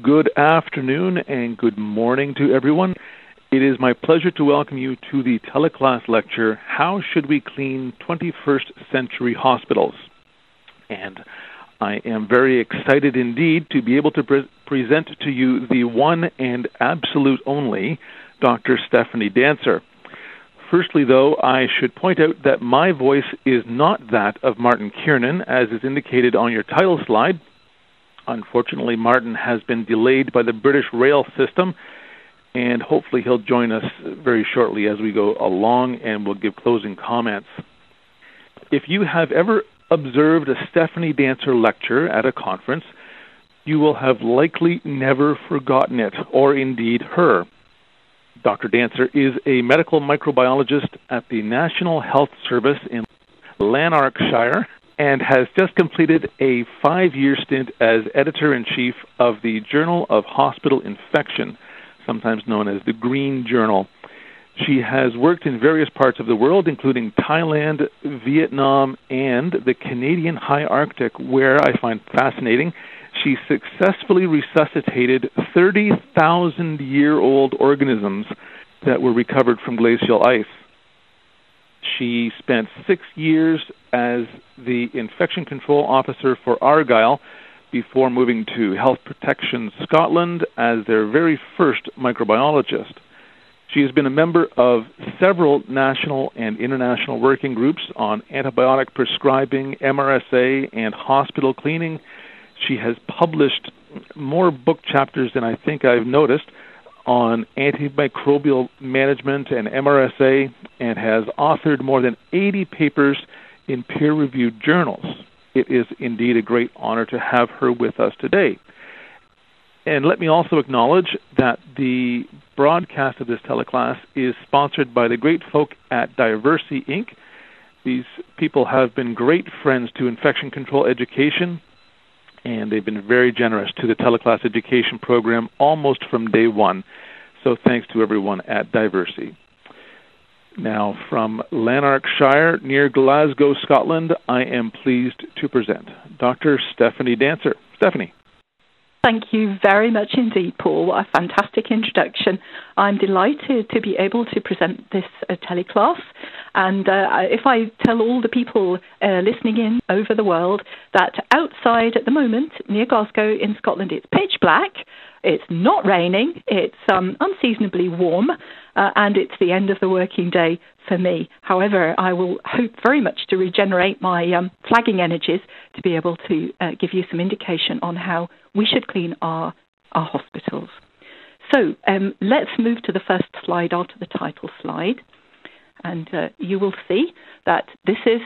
good afternoon and good morning to everyone. It is my pleasure to welcome you to the teleclass lecture, How Should We Clean 21st Century Hospitals? And I am very excited indeed to be able to present to you the one and absolute only Dr. Stephanie Dancer. Firstly, though, I should point out that my voice is not that of Martin Kiernan, as is indicated on your title slide. Unfortunately, Martin has been delayed by the British rail system, and hopefully he'll join us very shortly as we go along, and we'll give closing comments. If you have ever observed a Stephanie Dancer lecture at a conference, you will have likely never forgotten it, or indeed her. Dr. Dancer is a medical microbiologist at the National Health Service in Lanarkshire and has just completed a 5-year stint as editor-in-chief of the Journal of Hospital Infection, sometimes known as the Green Journal. She has worked in various parts of the world, including Thailand, Vietnam, and the Canadian High Arctic, where I find fascinating, she successfully resuscitated 30,000-year-old organisms that were recovered from glacial ice. She spent 6 years as the infection control officer for Argyll before moving to Health Protection Scotland as their very first microbiologist. She has been a member of several national and international working groups on antibiotic prescribing, MRSA, and hospital cleaning. She has published more book chapters than I think I've noticed on antimicrobial management and MRSA, and has authored more than 80 papers in peer-reviewed journals. It is indeed a great honor to have her with us today. And let me also acknowledge that the broadcast of this teleclass is sponsored by the great folk at Diversey Inc. These people have been great friends to infection control education, and they've been very generous to the teleclass education program almost from day one. So thanks to everyone at Diversey. Now, from Lanarkshire, near Glasgow, Scotland, I am pleased to present Dr. Stephanie Dancer. Stephanie. Thank you very much indeed, Paul. What a fantastic introduction. I'm delighted to be able to present this teleclass. And if I tell all the people listening in over the world that outside at the moment, near Glasgow in Scotland, it's pitch black, it's not raining, it's unseasonably warm, and it's the end of the working day for me. However, I will hope very much to regenerate my flagging energies to be able to give you some indication on how we should clean our hospitals. So let's move to the first slide after the title slide. And you will see that this is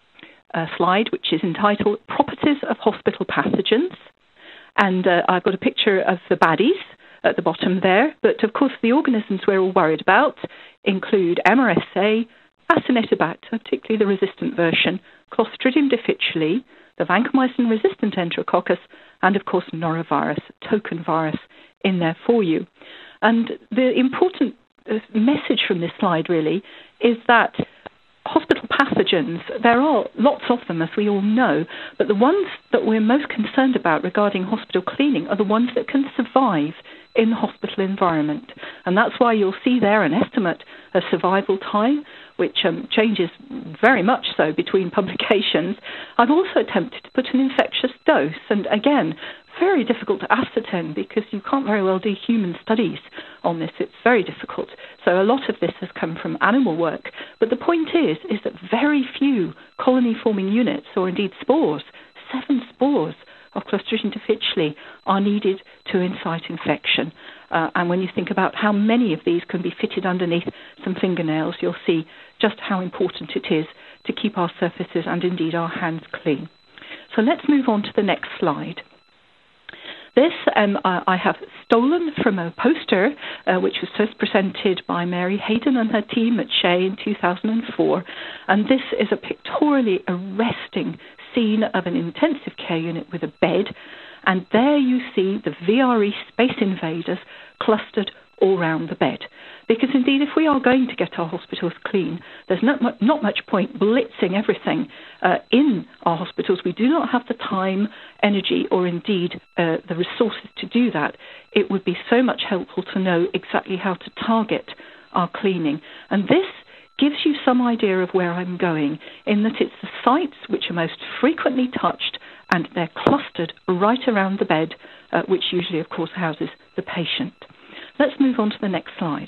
a slide which is entitled Properties of Hospital Pathogens. And I've got a picture of the baddies at the bottom there. But, of course, the organisms we're all worried about include MRSA, Acinetobacter, particularly the resistant version, Clostridium difficile, the vancomycin-resistant Enterococcus, and, of course, norovirus, token virus in there for you. And the important message from this slide, really, is that hospital pathogens, there are lots of them, as we all know, but the ones that we're most concerned about regarding hospital cleaning are the ones that can survive in the hospital environment. And that's why you'll see there an estimate of survival time, which changes very much so between publications. I've also attempted to put an infectious dose, and again, very difficult to ascertain because you can't very well do human studies on this. It's very difficult. So a lot of this has come from animal work. But the point is that very few colony-forming units, or indeed spores, 7 spores of Clostridium difficile are needed to incite infection. And when you think about how many of these can be fitted underneath some fingernails, you'll see just how important it is to keep our surfaces and indeed our hands clean. So let's move on to the next slide. This I have stolen from a poster which was first presented by Mary Hayden and her team at Shea in 2004. And this is a pictorially arresting scene of an intensive care unit with a bed. And there you see the VRE space invaders clustered all round the bed. Because indeed, if we are going to get our hospitals clean, there's not much point blitzing everything in our hospitals. We do not have the time, energy, or indeed the resources to do that. It would be so much helpful to know exactly how to target our cleaning. And this gives you some idea of where I'm going, in that it's the sites which are most frequently touched, and they're clustered right around the bed, which usually, of course, houses the patient. Let's move on to the next slide.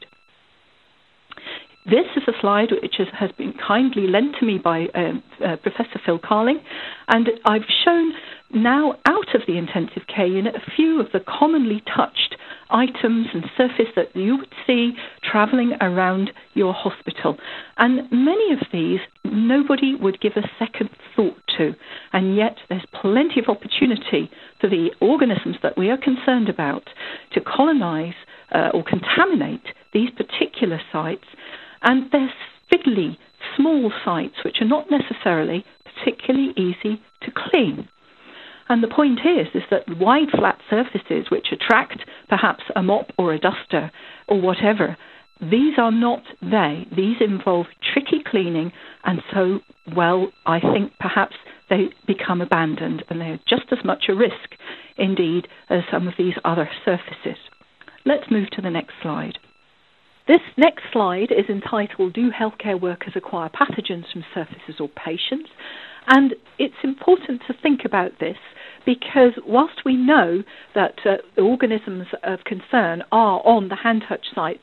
This is a slide which has been kindly lent to me by Professor Phil Carling, and I've shown now out of the intensive care unit a few of the commonly touched items and surface that you would see travelling around your hospital. And many of these nobody would give a second thought to, and yet there's plenty of opportunity for the organisms that we are concerned about to colonise or contaminate these particular sites. And they're fiddly, small sites which are not necessarily particularly easy to clean. And the point is that wide, flat surfaces which attract perhaps a mop or a duster or whatever, these are not they. These involve tricky cleaning, and so, well, I think perhaps they become abandoned, and they're just as much a risk, indeed, as some of these other surfaces. Let's move to the next slide. This next slide is entitled, Do Healthcare Workers Acquire Pathogens from Surfaces or Patients? And it's important to think about this because whilst we know that the organisms of concern are on the hand-touch sites,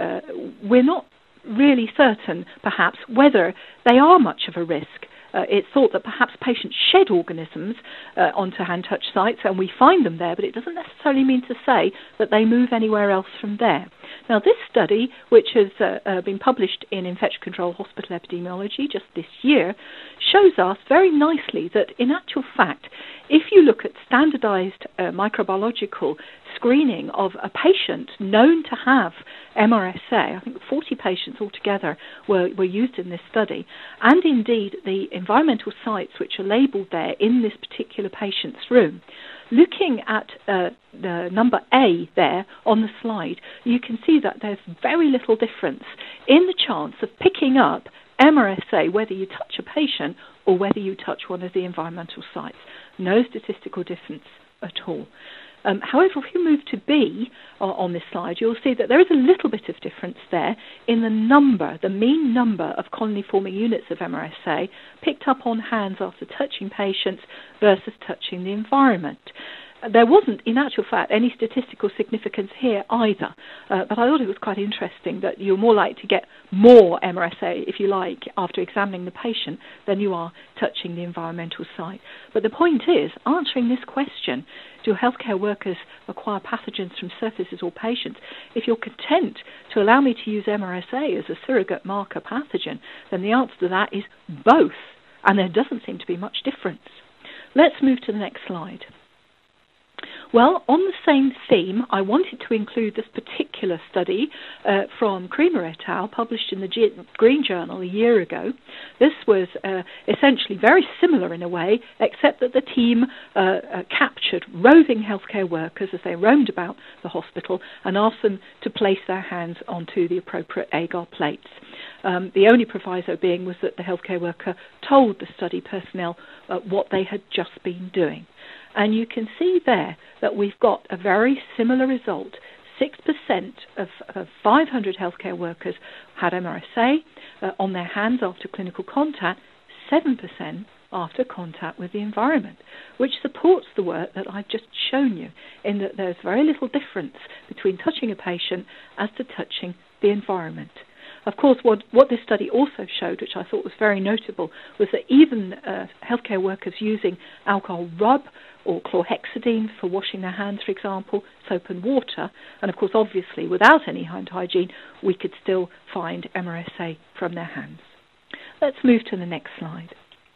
we're not really certain, perhaps, whether they are much of a risk. It's thought that perhaps patients shed organisms onto hand-touch sites and we find them there, but it doesn't necessarily mean to say that they move anywhere else from there. Now, this study, which has been published in Infection Control Hospital Epidemiology just this year, shows us very nicely that, in actual fact, if you look at standardized microbiological screening of a patient known to have MRSA, I think 40 patients altogether were used in this study, and indeed the environmental sites which are labelled there in this particular patient's room, looking at the number A there on the slide, you can see that there's very little difference in the chance of picking up MRSA, whether you touch a patient or whether you touch one of the environmental sites. No statistical difference at all. However, if you move to B on this slide, you'll see that there is a little bit of difference there in the number, the mean number of colony-forming units of MRSA picked up on hands after touching patients versus touching the environment. There wasn't, in actual fact, any statistical significance here either, but I thought it was quite interesting that you're more likely to get more MRSA, if you like, after examining the patient than you are touching the environmental site. But the point is, answering this question, do healthcare workers acquire pathogens from surfaces or patients? If you're content to allow me to use MRSA as a surrogate marker pathogen, then the answer to that is both, and there doesn't seem to be much difference. Let's move to the next slide. Well, on the same theme, I wanted to include this particular study from Creamer et al., published in the Green Journal a year ago. This was essentially very similar in a way, except that the team captured roving healthcare workers as they roamed about the hospital and asked them to place their hands onto the appropriate agar plates. The only proviso being was that the healthcare worker told the study personnel what they had just been doing. And you can see there that we've got a very similar result. 6% of 500 healthcare workers had MRSA on their hands after clinical contact, 7% after contact with the environment, which supports the work that I've just shown you, in that there's very little difference between touching a patient as to touching the environment. Of course, what this study also showed, which I thought was very notable, was that even healthcare workers using alcohol rub or chlorhexidine for washing their hands, for example, soap and water, and of course, obviously, without any hand hygiene, we could still find MRSA from their hands. Let's move to the next slide.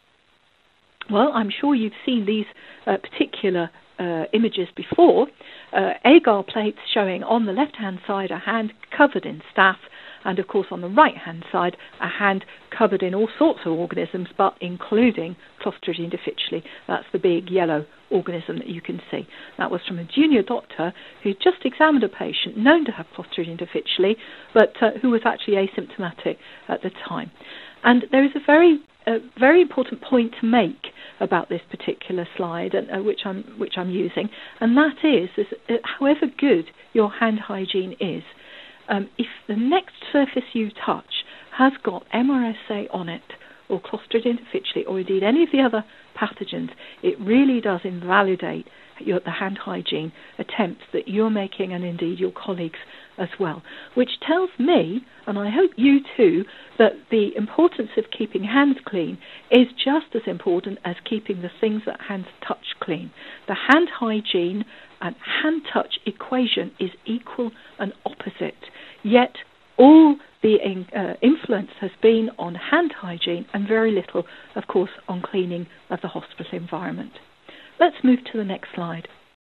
Well, I'm sure you've seen these particular images before. Agar plates showing on the left-hand side a hand covered in staph, and of course on the right-hand side a hand covered in all sorts of organisms, but including Clostridium difficile. That's the big yellow organism that you can see. That was from a junior doctor who just examined a patient known to have Clostridium difficile, but who was actually asymptomatic at the time. And there is a very important point to make about this particular slide, which I'm using, and that is however good your hand hygiene is, if the next surface you touch has got MRSA on it, or Clostridium difficile, or indeed any of the other pathogens, it really does invalidate the hand hygiene attempts that you're making, and indeed your colleagues as well, which tells me, and I hope you too, that the importance of keeping hands clean is just as important as keeping the things that hands touch clean. The hand hygiene and hand touch equation is equal and opposite, yet all the influence has been on hand hygiene and very little, of course, on cleaning of the hospital environment. Let's move to the next slide.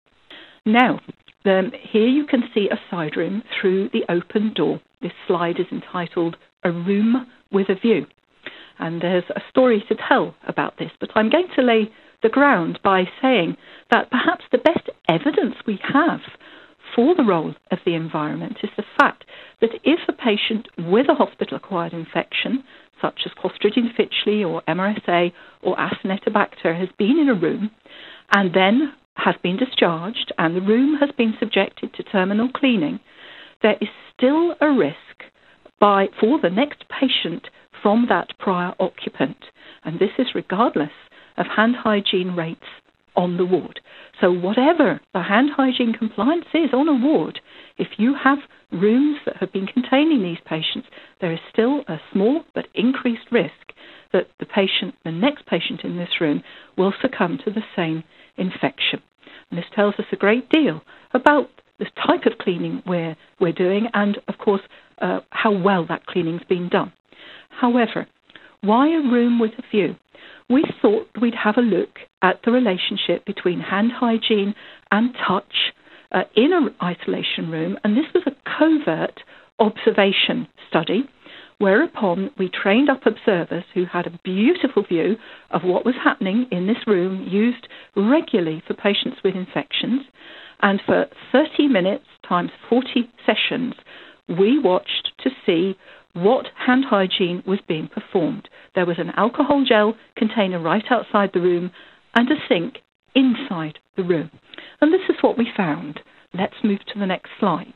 Now, here you can see a side room through the open door. This slide is entitled A Room with a View. And there's a story to tell about this, but I'm going to lay the ground by saying that perhaps the best evidence we have for the role of the environment is the fact that if a patient with a hospital-acquired infection, such as Clostridium difficile or MRSA or Acinetobacter, has been in a room and then has been discharged and the room has been subjected to terminal cleaning, there is still a risk for the next patient from that prior occupant. And this is regardless of hand hygiene rates on the ward. So whatever the hand hygiene compliance is on a ward, if you have rooms that have been containing these patients, there is still a small but increased risk that the next patient in this room will succumb to the same infection. And this tells us a great deal about the type of cleaning we're doing and, of course, how well that cleaning's been done. However, why a room with a view? We thought we'd have a look at the relationship between hand hygiene and touch in an isolation room, and this was a covert observation study, whereupon we trained up observers who had a beautiful view of what was happening in this room, used regularly for patients with infections, and for 30 minutes times 40 sessions, we watched to see what hand hygiene was being performed. There was an alcohol gel container right outside the room and a sink inside the room. And this is what we found. Let's move to the next slide.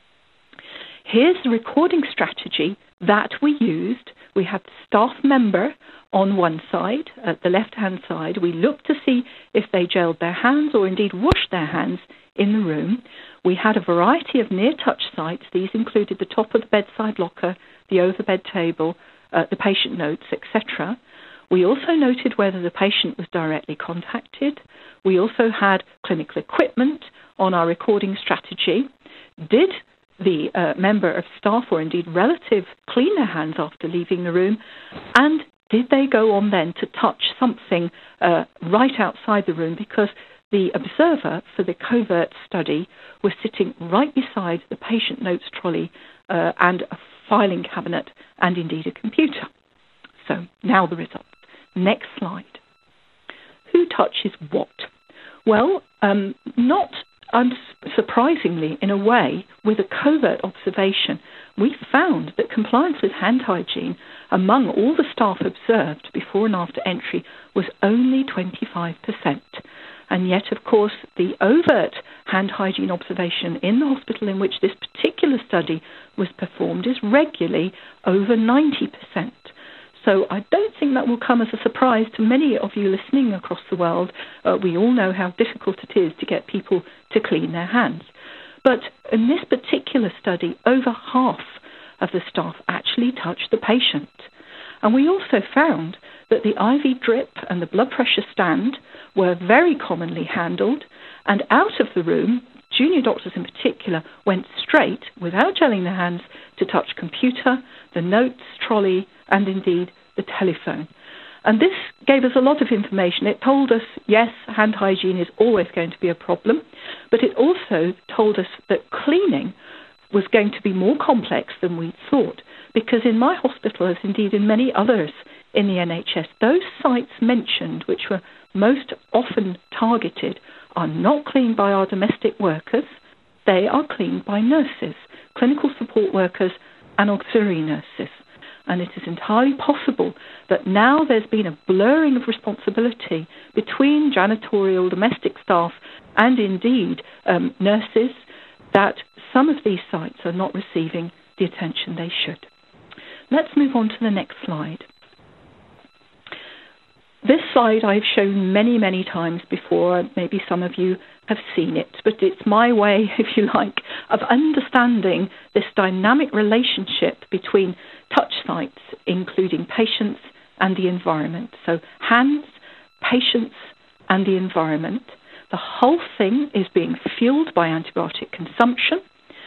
Here's the recording strategy that we used. We had the staff member on one side, at the left-hand side. We looked to see if they gelled their hands or indeed washed their hands in the room. We had a variety of near-touch sites. These included the top of the bedside locker, the overbed table, the patient notes, etc. We also noted whether the patient was directly contacted. We also had clinical equipment on our recording strategy. Did the member of staff or indeed relative clean their hands after leaving the room? And did they go on then to touch something right outside the room? Because the observer for the covert study was sitting right beside the patient notes trolley and a filing cabinet and indeed a computer. So now the result. Next slide. Who touches what? Well, not unsurprisingly, in a way, with a covert observation, we found that compliance with hand hygiene among all the staff observed before and after entry was only 25%. And yet, of course, the overt hand hygiene observation in the hospital in which this particular study was performed is regularly over 90%. So I don't think that will come as a surprise to many of you listening across the world. We all know how difficult it is to get people to clean their hands. But in this particular study, over half of the staff actually touched the patient. And we also found that the IV drip and the blood pressure stand were very commonly handled, and out of the room, junior doctors in particular went straight, without gelling their hands, to touch computer, the notes, trolley, and indeed the telephone. And this gave us a lot of information. It told us, yes, hand hygiene is always going to be a problem, but it also told us that cleaning was going to be more complex than we thought, because in my hospital, as indeed in many others in the NHS, those sites mentioned, which were most often targeted are not cleaned by our domestic workers. They are cleaned by nurses, clinical support workers, and auxiliary nurses. And it is entirely possible that now there's been a blurring of responsibility between janitorial, domestic staff, and indeed nurses, that some of these sites are not receiving the attention they should. Let's move on to the next slide. This slide I've shown many, many times before. Maybe some of you have seen it, but it's my way, if you like, of understanding this dynamic relationship between touch sites, including patients and the environment. So hands, patients, and the environment. The whole thing is being fueled by antibiotic consumption,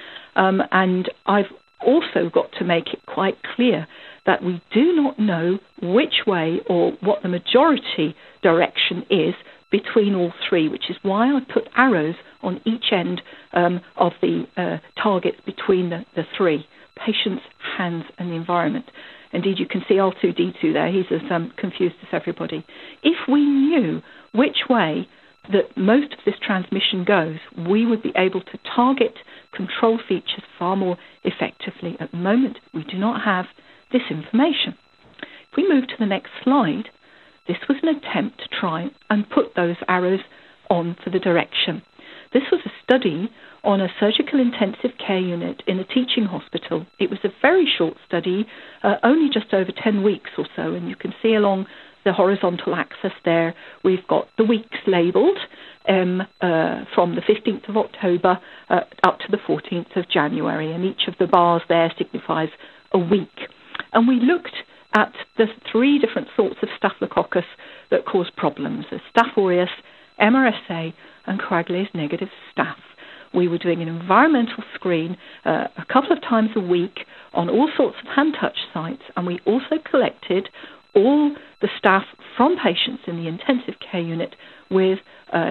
and I've also got to make it quite clear that we do not know which way or what the majority direction is between all three, which is why I put arrows on each end of the targets between the three: patients, hands, and the environment. Indeed, you can see R2-D2 there. He's as confused as everybody. If we knew which way that most of this transmission goes, we would be able to target control features far more effectively. At the moment, we do not have this information. If we move to the next slide, this was an attempt to try and put those arrows on for the direction. This was a study on a surgical intensive care unit in a teaching hospital. It was a very short study, only just over 10 weeks or so, and you can see along the horizontal axis there, we've got the weeks labelled from the 15th of October up to the 14th of January, and each of the bars there signifies a week. And we looked at the three different sorts of Staphylococcus that cause problems: the Staph aureus, MRSA, and coagulase negative staph. We were doing an environmental screen a couple of times a week on all sorts of hand touch sites, and we also collected all the staff from patients in the intensive care unit with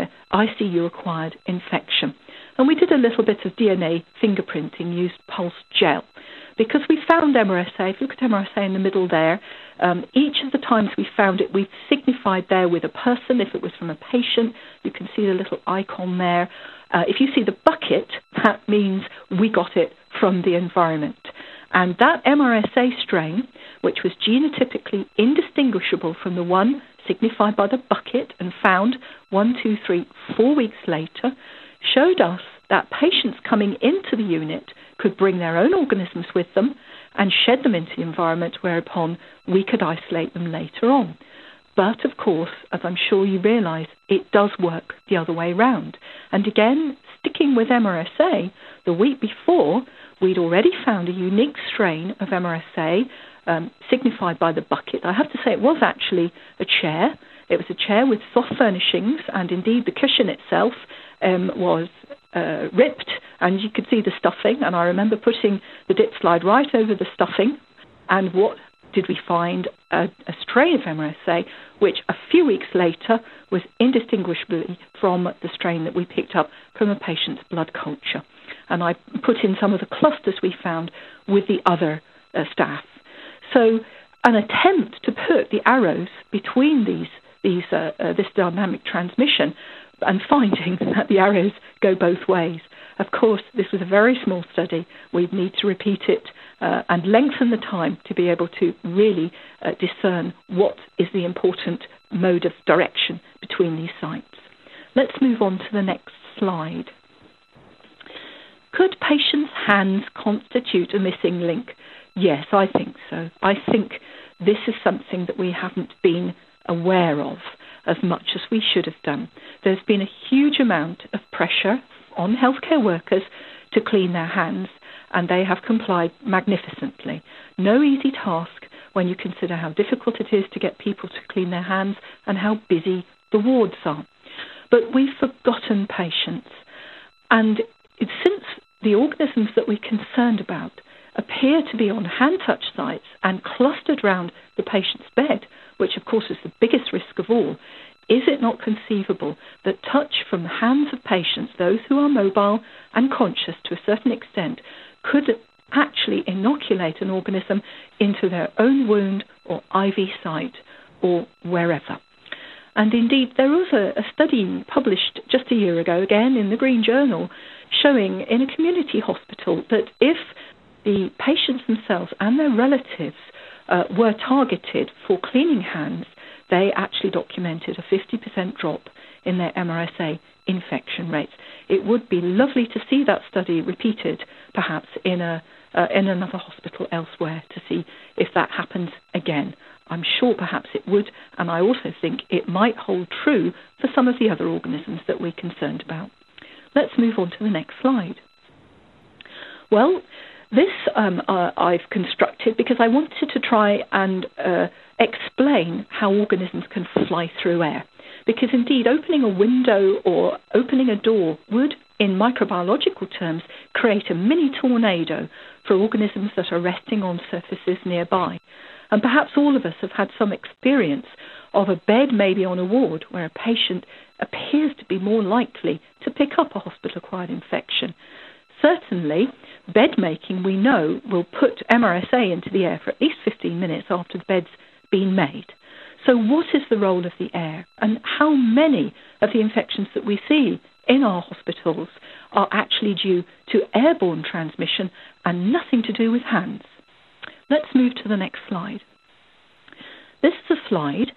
ICU-acquired infection. And we did a little bit of DNA fingerprinting, used pulse gel, because we found MRSA. If you look at MRSA in the middle there, each of the times we found it, we signified there with a person. If it was from a patient, you can see the little icon there. If you see the bucket, that means we got it from the environment. And that MRSA strain, which was genotypically indistinguishable from the one signified by the bucket and found 1, 2, 3, 4 weeks later, showed us that patients coming into the unit could bring their own organisms with them and shed them into the environment, whereupon we could isolate them later on. But, of course, as I'm sure you realise, it does work the other way round. And again, sticking with MRSA, the week before, we'd already found a unique strain of MRSA signified by the bucket. I have to say it was actually a chair. It was a chair with soft furnishings, and indeed the cushion itself was ripped, and you could see the stuffing. And I remember putting the dip slide right over the stuffing, and what did we find? A strain of MRSA, which a few weeks later was indistinguishable from the strain that we picked up from a patient's blood culture. And I put in some of the clusters we found with the other staff. So an attempt to put the arrows between this dynamic transmission and finding that the arrows go both ways. Of course, this was a very small study. We'd need to repeat it and lengthen the time to be able to really discern what is the important mode of direction between these sites. Let's move on to the next slide. Could patients' hands constitute a missing link? Yes, I think so. I think this is something that we haven't been aware of as much as we should have done. There's been a huge amount of pressure on healthcare workers to clean their hands, and they have complied magnificently. No easy task when you consider how difficult it is to get people to clean their hands and how busy the wards are. But we've forgotten patients, and since the organisms that we're concerned about appear to be on hand touch sites and clustered around the patient's bed, which of course is the biggest risk of all, is it not conceivable that touch from the hands of patients, those who are mobile and conscious to a certain extent, could actually inoculate an organism into their own wound or IV site or wherever? And indeed, there was a study published just a year ago, again in the Green Journal, showing in a community hospital that if the patients themselves and their relatives were targeted for cleaning hands, they actually documented a 50% drop in their MRSA infection rates. It would be lovely to see that study repeated, perhaps in another hospital elsewhere, to see if that happens again. I'm sure perhaps it would, and I also think it might hold true for some of the other organisms that we're concerned about. Let's move on to the next slide. Well, this I've constructed because I wanted to try and explain how organisms can fly through air. Because indeed, opening a window or opening a door would, in microbiological terms, create a mini tornado for organisms that are resting on surfaces nearby. And perhaps all of us have had some experience of a bed maybe on a ward where a patient appears to be more likely to pick up a hospital-acquired infection. Certainly, bed making, we know, will put MRSA into the air for at least 15 minutes after the bed's been made. So what is the role of the air, and how many of the infections that we see in our hospitals are actually due to airborne transmission and nothing to do with hands? Let's move to the next slide. This is a slide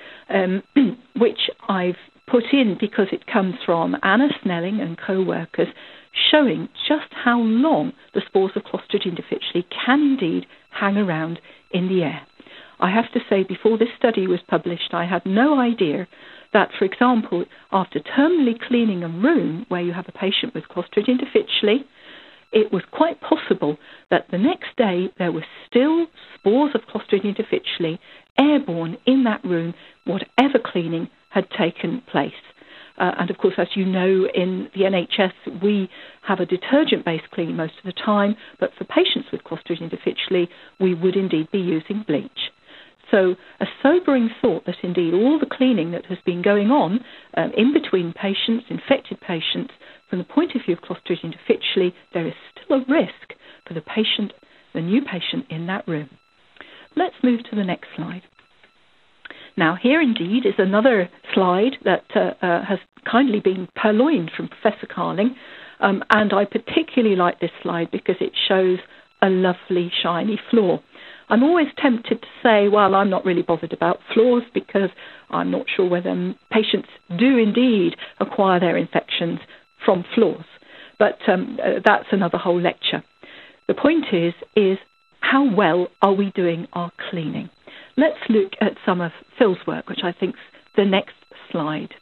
which I've put in because it comes from Anna Snelling and co-workers, showing just how long the spores of Clostridium difficile can indeed hang around in the air. I have to say, before this study was published, I had no idea that, for example, after terminally cleaning a room where you have a patient with Clostridium difficile, it was quite possible that the next day there were still spores of Clostridium difficile airborne in that room, whatever cleaning had taken place. And of course, as you know, in the NHS, we have a detergent-based cleaning most of the time, but for patients with Clostridium difficile, we would indeed be using bleach. So a sobering thought that indeed all the cleaning that has been going on in between patients, infected patients, from the point of view of Clostridium difficile, there is still a risk for the patient, the new patient in that room. Let's move to the next slide. Now, here indeed is another slide that has kindly been purloined from Professor Carling, and I particularly like this slide because it shows a lovely shiny floor. I'm always tempted to say, well, I'm not really bothered about floors because I'm not sure whether patients do indeed acquire their infections from floors. But that's another whole lecture. The point is how well are we doing our cleaning? Let's look at some of Phil's work, which I think is the next slide.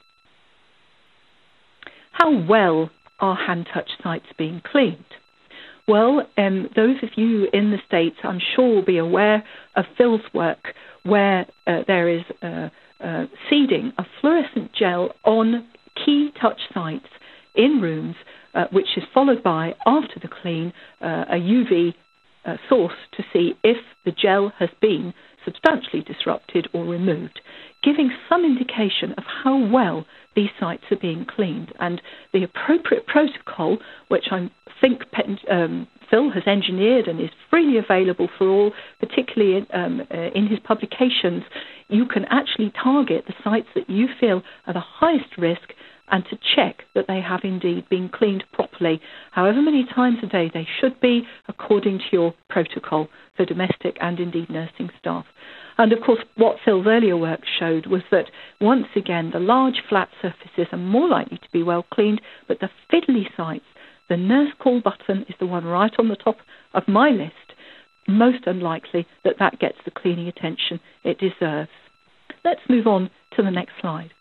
How well are hand-touch sites being cleaned? Well, those of you in the States, I'm sure, will be aware of Phil's work where there is seeding of fluorescent gel on key touch sites in rooms, which is followed by, after the clean, a UV source to see if the gel has been substantially disrupted or removed, giving some indication of how well these sites are being cleaned. And the appropriate protocol, which I think Phil has engineered and is freely available for all, particularly in his publications, you can actually target the sites that you feel are the highest risk and to check that they have indeed been cleaned properly, however many times a day they should be, according to your protocol for domestic and indeed nursing staff. And of course, what Phil's earlier work showed was that, once again, the large flat surfaces are more likely to be well cleaned, but the fiddly sites, the nurse call button is the one right on the top of my list, most unlikely that that gets the cleaning attention it deserves. Let's move on to the next slide.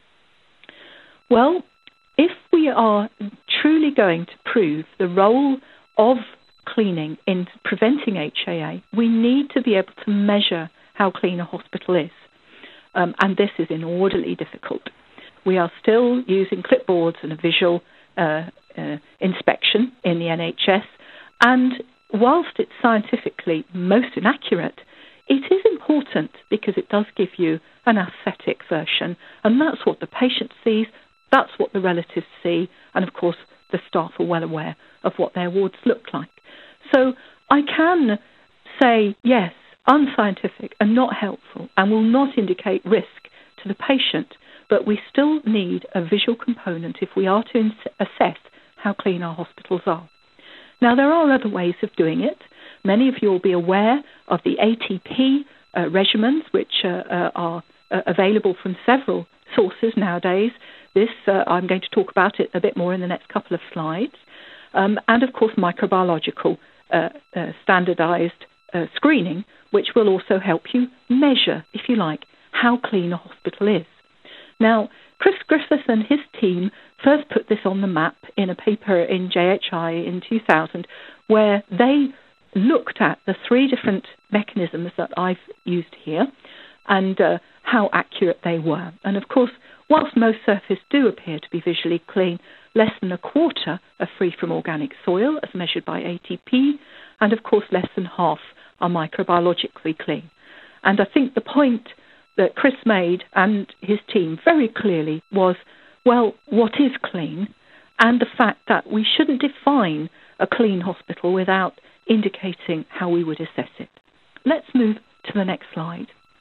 Well, if we are truly going to prove the role of cleaning in preventing HAA, we need to be able to measure how clean a hospital is. And this is inordinately difficult. We are still using clipboards and a visual inspection in the NHS. And whilst it's scientifically most inaccurate, it is important because it does give you an aesthetic version. And that's what the patient sees. That's what the relatives see, and of course the staff are well aware of what their wards look like. So I can say, yes, unscientific and not helpful and will not indicate risk to the patient, but we still need a visual component if we are to assess how clean our hospitals are. Now, there are other ways of doing it. Many of you will be aware of the ATP regimens, which are available from several sources nowadays. This, I'm going to talk about it a bit more in the next couple of slides. And, of course, microbiological standardized screening, which will also help you measure, if you like, how clean a hospital is. Now, Chris Griffith and his team first put this on the map in a paper in JHI in 2000, where they looked at the three different mechanisms that I've used here and how accurate they were. And, of course, whilst most surfaces do appear to be visually clean, less than a quarter are free from organic soil, as measured by ATP, and, of course, less than half are microbiologically clean. And I think the point that Chris made and his team very clearly was, well, what is clean? And the fact that we shouldn't define a clean hospital without indicating how we would assess it. Let's move to the next slide.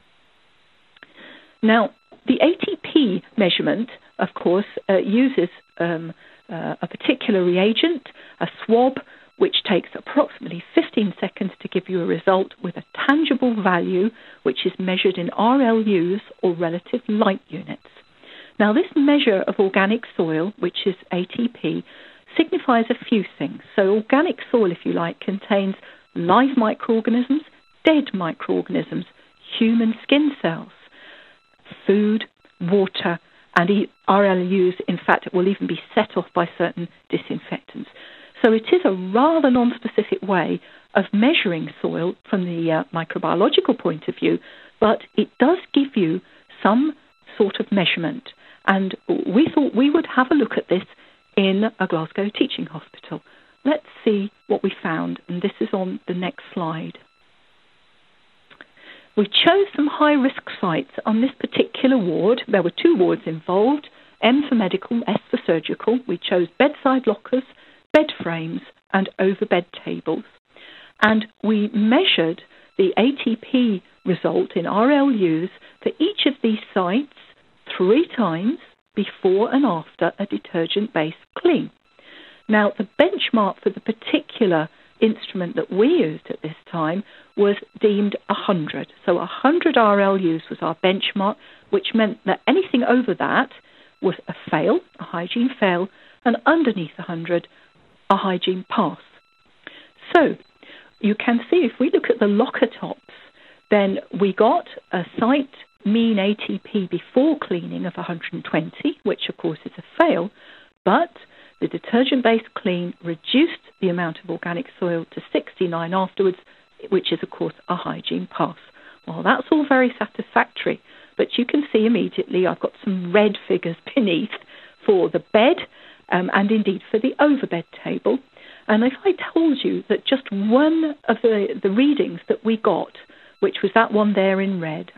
Now, the ATP measurement, of course, uses a particular reagent, a swab, which takes approximately 15 seconds to give you a result with a tangible value, which is measured in RLUs, or relative light units. Now, this measure of organic soil, which is ATP, signifies a few things. So organic soil, if you like, contains live microorganisms, dead microorganisms, human skin cells, food, water, and RLUs. In fact, it will even be set off by certain disinfectants. So it is a rather non-specific way of measuring soil from the microbiological point of view, but it does give you some sort of measurement. And we thought we would have a look at this in a Glasgow teaching hospital. Let's see what we found, and this is on the next slide. We chose some high-risk sites on this particular ward. There were 2 wards involved, M for medical, S for surgical. We chose bedside lockers, bed frames, and overbed tables. And we measured the ATP result in RLUs for each of these sites 3 times before and after a detergent-based clean. Now, the benchmark for the particular instrument that we used at this time was deemed 100. So 100 RLUs was our benchmark, which meant that anything over that was a fail, a hygiene fail, and underneath 100, a hygiene pass. So you can see if we look at the locker tops, then we got a site mean ATP before cleaning of 120, which of course is a fail, but the detergent-based clean reduced the amount of organic soil to 69 afterwards, which is of course a hygiene pass. Well, that's all very satisfactory, but you can see immediately I've got some red figures beneath for the bed and indeed for the overbed table. And if I told you that just one of the readings that we got, which was that one there in red,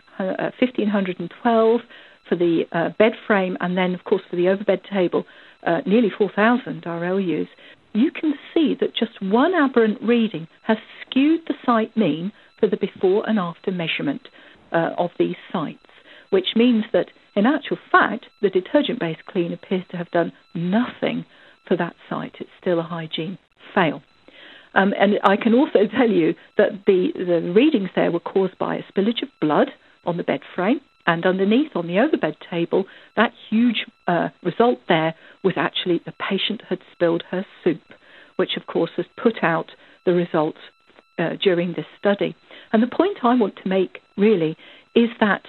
1,512 for the bed frame, and then, of course, for the overbed table, nearly 4,000 RLUs, you can see that just one aberrant reading has skewed the site mean for the before and after measurement of these sites, which means that, in actual fact, the detergent-based clean appears to have done nothing for that site. It's still a hygiene fail. And I can also tell you that the readings there were caused by a spillage of blood on the bed frame, and underneath on the overbed table, that huge result there was actually the patient had spilled her soup, which of course has put out the results during this study. And the point I want to make really is that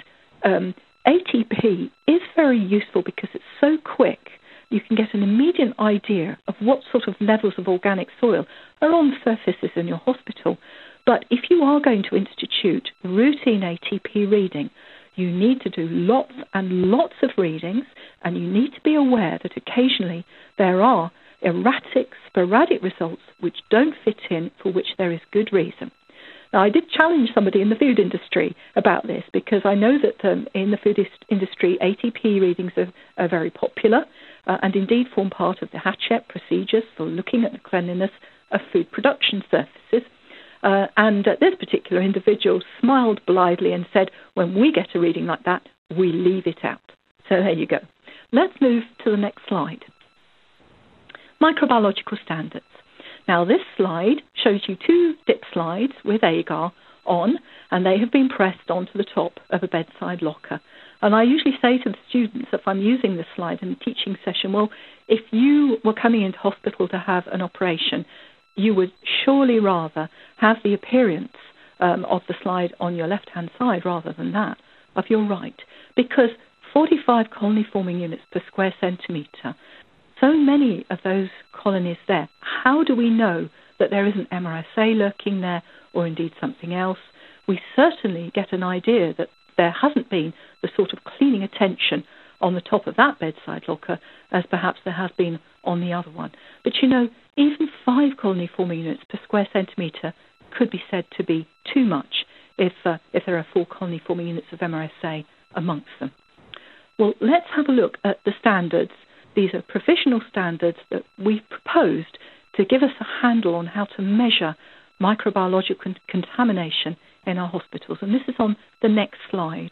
ATP is very useful because it's so quick. You can get an immediate idea of what sort of levels of organic soil are on surfaces in your hospital. But if you are going to institute routine ATP reading, you need to do lots and lots of readings, and you need to be aware that occasionally there are erratic, sporadic results which don't fit in, for which there is good reason. Now, I did challenge somebody in the food industry about this, because I know that in the food industry, ATP readings are very popular and indeed form part of the HACCP procedures for looking at the cleanliness of food production surfaces. And this particular individual smiled blithely and said, when we get a reading like that, we leave it out. So there you go. Let's move to the next slide. Microbiological standards. Now this slide shows you two dip slides with agar on, and they have been pressed onto the top of a bedside locker. And I usually say to the students, if I'm using this slide in the teaching session, well, if you were coming into hospital to have an operation, you would surely rather have the appearance of the slide on your left-hand side rather than that of your right, because 45 colony-forming units per square centimetre, so many of those colonies there, how do we know that there isn't MRSA lurking there or indeed something else? We certainly get an idea that there hasn't been the sort of cleaning attention on the top of that bedside locker as perhaps there has been on the other one. But you know, even 5 colony-forming units per square centimetre could be said to be too much if there are 4 colony-forming units of MRSA amongst them. Well, let's have a look at the standards. These are provisional standards that we've proposed to give us a handle on how to measure microbiological contamination in our hospitals. And this is on the next slide.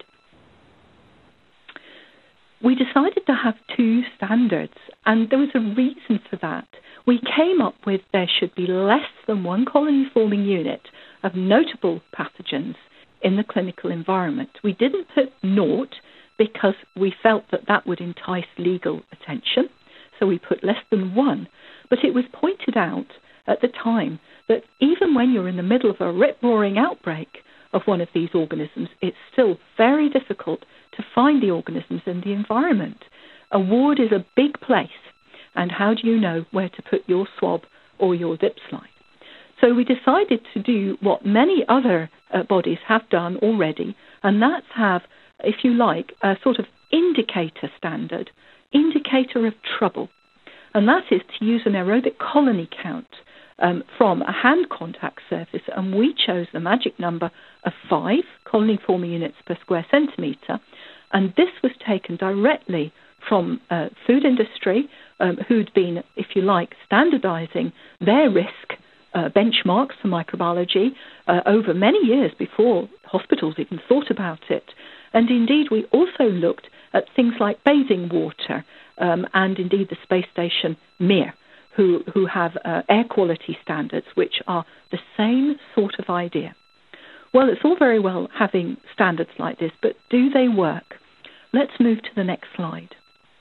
We decided to have 2 standards, and there was a reason for that. We came up with there should be less than 1 colony-forming unit of notable pathogens in the clinical environment. We didn't put 0 because we felt that that would entice legal attention, so we put less than 1. But it was pointed out at the time that even when you're in the middle of a rip-roaring outbreak of one of these organisms, it's still very difficult to find the organisms in the environment. A ward is a big place, and how do you know where to put your swab or your dip slide? So we decided to do what many other bodies have done already, and that's have, if you like, a sort of indicator standard, indicator of trouble. And that is to use an aerobic colony count from a hand contact surface, and we chose the magic number of 5 colony-forming units per square centimetre, and this was taken directly from food industry, who'd been, if you like, standardising their risk benchmarks for microbiology over many years before hospitals even thought about it. And indeed, we also looked at things like bathing water and indeed the space station Mir, who have air quality standards, which are the same sort of idea. Well, it's all very well having standards like this, but do they work? Let's move to the next slide.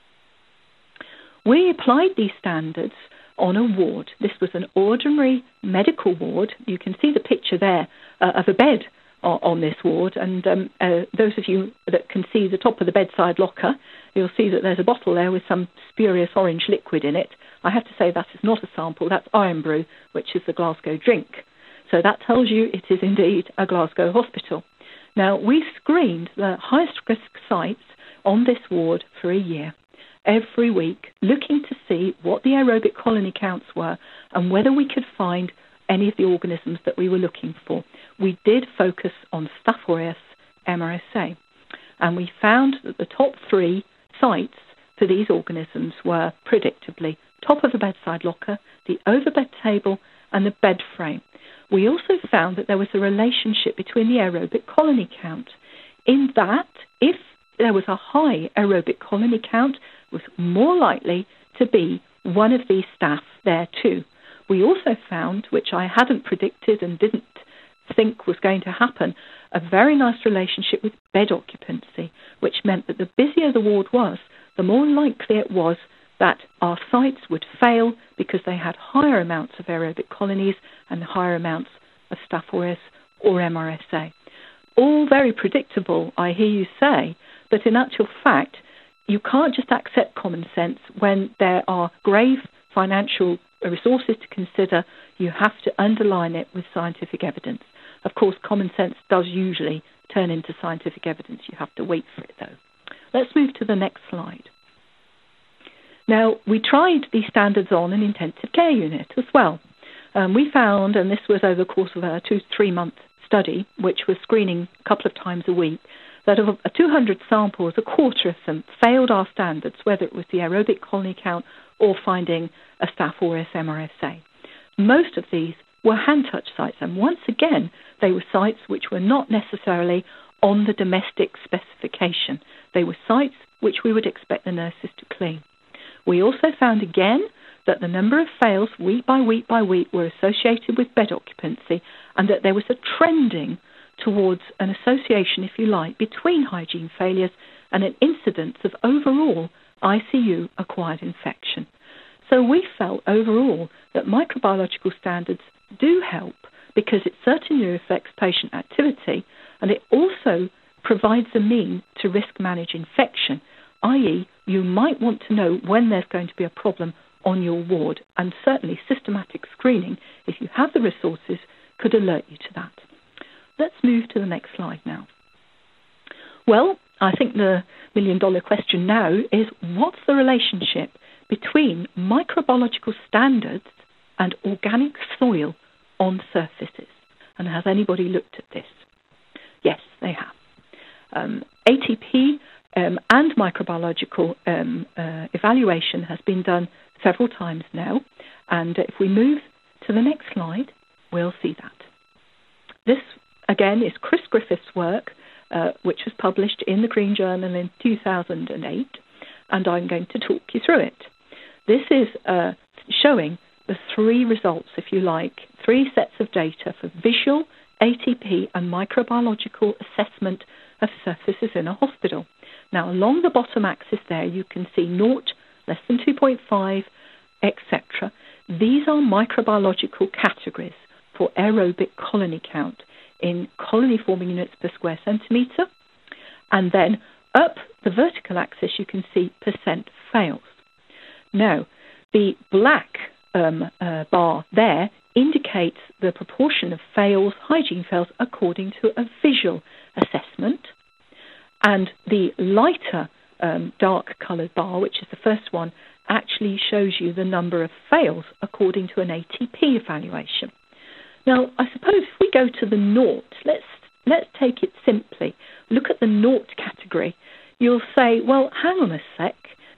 We applied these standards on a ward. This was an ordinary medical ward. You can see the picture there of a bed on this ward, and those of you that can see the top of the bedside locker, you'll see that there's a bottle there with some spurious orange liquid in it. I have to say that is not a sample, that's Iron Brew, which is the Glasgow drink. So that tells you it is indeed a Glasgow hospital. Now, we screened the highest risk sites on this ward for a year, every week, looking to see what the aerobic colony counts were and whether we could find any of the organisms that we were looking for. We did focus on Staph aureus MRSA, and we found that the top 3 sites for these organisms were predictably top of the bedside locker, the overbed table, and the bed frame. We also found that there was a relationship between the aerobic colony count, in that if there was a high aerobic colony count, it was more likely to be one of these staff there too. We also found, which I hadn't predicted and didn't think was going to happen, a very nice relationship with bed occupancy, which meant that the busier the ward was, the more likely it was that our sites would fail because they had higher amounts of aerobic colonies and higher amounts of Staph aureus or MRSA. All very predictable, I hear you say, but in actual fact, you can't just accept common sense when there are grave financial resources to consider. You have to underline it with scientific evidence. Of course, common sense does usually turn into scientific evidence. You have to wait for it, though. Let's move to the next slide. Now, we tried these standards on an intensive care unit as well. We found, and this was over the course of a 2 to 3 month study, which was screening a couple of times a week, that of 200 samples, a quarter of them failed our standards, whether it was the aerobic colony count or finding a Staph aureus MRSA. Most of these were hand-touch sites, and once again, they were sites which were not necessarily on the domestic specification. They were sites which we would expect the nurses to clean. We also found again that the number of fails week by week by week were associated with bed occupancy, and that there was a trending towards an association, if you like, between hygiene failures and an incidence of overall ICU-acquired infection. So we felt overall that microbiological standards do help because it certainly reflects patient activity, and it also provides a mean to risk manage infection, i.e. you might want to know when there's going to be a problem on your ward, and certainly systematic screening, if you have the resources, could alert you to that. Let's move to the next slide now. Well, I think the million-dollar question now is, what's the relationship between microbiological standards and organic soil on surfaces? And has anybody looked at this? Yes, they have. ATP and microbiological evaluation has been done several times now, and if we move to the next slide, we'll see that. This, again, is Chris Griffith's work, which was published in the Green Journal in 2008, and I'm going to talk you through it. This is showing the three results, if you like, three sets of data for visual, ATP, and microbiological assessment of surfaces in a hospital. Now, along the bottom axis there, you can see 0, less than 2.5, etc. These are microbiological categories for aerobic colony count in colony-forming units per square centimetre. And then up the vertical axis, you can see percent fails. Now, the black bar there indicates the proportion of fails, hygiene fails, according to a visual assessment. And the lighter dark-coloured bar, which is the first one, actually shows you the number of fails according to an ATP evaluation. Now, I suppose if we go to the 0, let's take it simply. Look at the 0 category. You'll say, well, hang on a sec,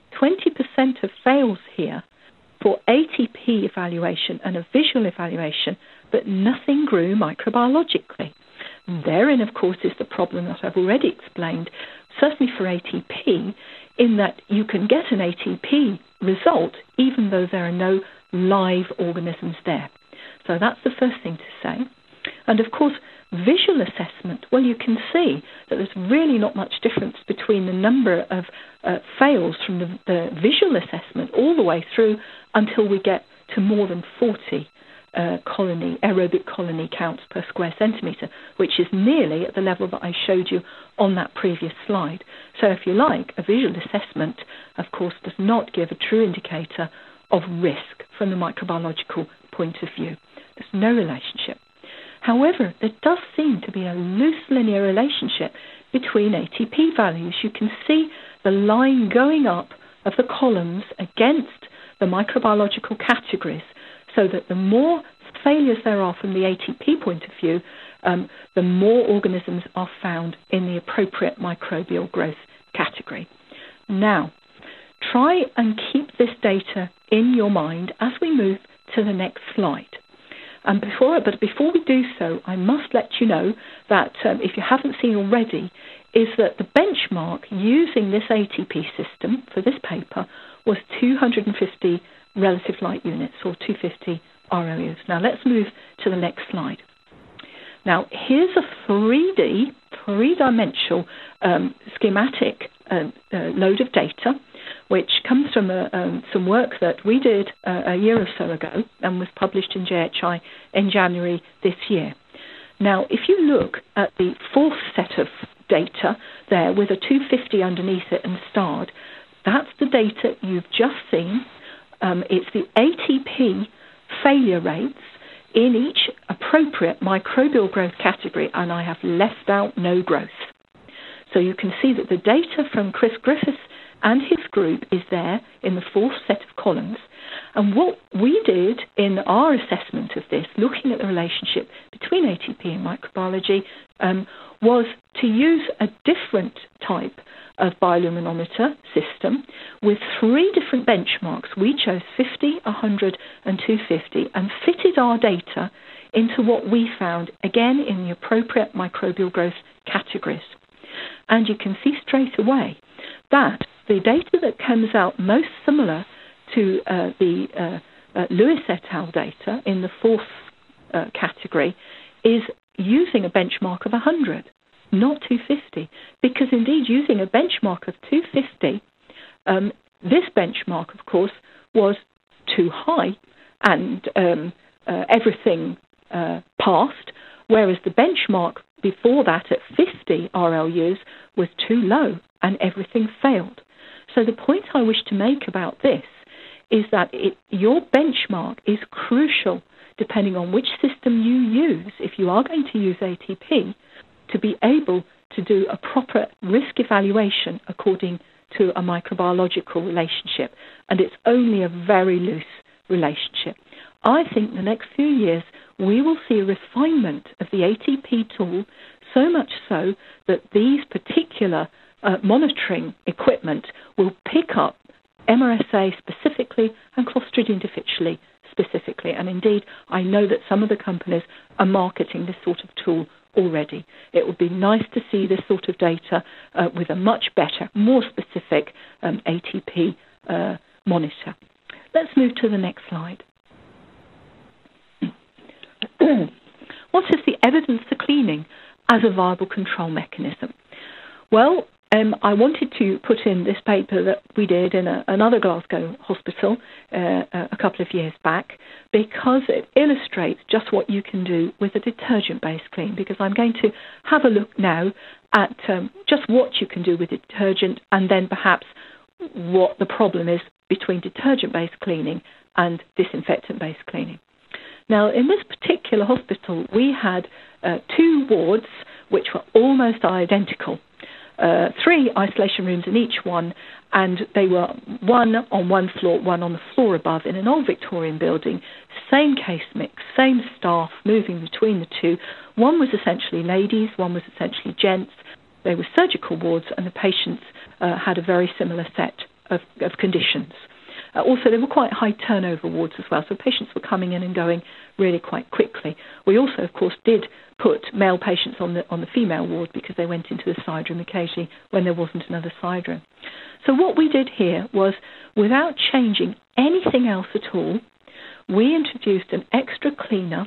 20% of fails here for ATP evaluation and a visual evaluation, but nothing grew microbiologically. Therein, of course, is the problem that I've already explained, certainly for ATP, in that you can get an ATP result even though there are no live organisms there. So that's the first thing to say. And of course, visual assessment, well, you can see that there's really not much difference between the number of fails from the visual assessment all the way through until we get to more than 40 aerobic colony counts per square centimetre, which is nearly at the level that I showed you on that previous slide. So if you like, a visual assessment, of course, does not give a true indicator of risk from the microbiological point of view. There's no relationship. However, there does seem to be a loose linear relationship between ATP values. You can see the line going up of the columns against the microbiological categories, so that the more failures there are from the ATP point of view, the more organisms are found in the appropriate microbial growth category. Now, try and keep this data in your mind as we move to the next slide. But before we do so, I must let you know that, if you haven't seen already, is that the benchmark using this ATP system for this paper was 250 relative light units, or 250 ROUs. Now let's move to the next slide. Now here's a three-dimensional schematic load of data, which comes from some work that we did a year or so ago and was published in JHI in January this year. Now, if you look at the fourth set of data there with a 250 underneath it and starred, that's the data you've just seen. It's the ATP failure rates in each appropriate microbial growth category, and I have left out no growth. So you can see that the data from Chris Griffiths and his group is there in the fourth set of columns. And what we did in our assessment of this, looking at the relationship between ATP and microbiology, was to use a different type of bioluminometer system with three different benchmarks. We chose 50, 100 and 250 and fitted our data into what we found, again, in the appropriate microbial growth categories. And you can see straight away that the data that comes out most similar to the Lewis et al. Data in the fourth category is using a benchmark of 100, not 250, because indeed using a benchmark of 250, this benchmark, of course, was too high and everything passed, whereas the benchmark before that at 50 RLUs was too low and everything failed. So the point I wish to make about this is that your benchmark is crucial depending on which system you use, if you are going to use ATP, to be able to do a proper risk evaluation according to a microbiological relationship. And it's only a very loose relationship. I think the next few years we will see a refinement of the ATP tool, so much so that these particular monitoring equipment will pick up MRSA specifically and Clostridium difficile specifically. And indeed, I know that some of the companies are marketing this sort of tool already. It would be nice to see this sort of data with a much better, more specific ATP monitor. Let's move to the next slide. What is the evidence for cleaning as a viable control mechanism? Well, I wanted to put in this paper that we did in another Glasgow hospital a couple of years back, because it illustrates just what you can do with a detergent-based clean, because I'm going to have a look now at just what you can do with detergent, and then perhaps what the problem is between detergent-based cleaning and disinfectant-based cleaning. Now, in this particular hospital, we had 2 wards which were almost identical. 3 isolation rooms in each one, and they were one on one floor, one on the floor above, in an old Victorian building, same case mix, same staff, moving between the 2. One was essentially ladies, one was essentially gents. They were surgical wards, and the patients had a very similar set of conditions. Also, they were quite high turnover wards as well, so patients were coming in and going really quite quickly. We also, of course, did put male patients on the female ward because they went into the side room occasionally when there wasn't another side room. So what we did here was, without changing anything else at all, we introduced an extra cleaner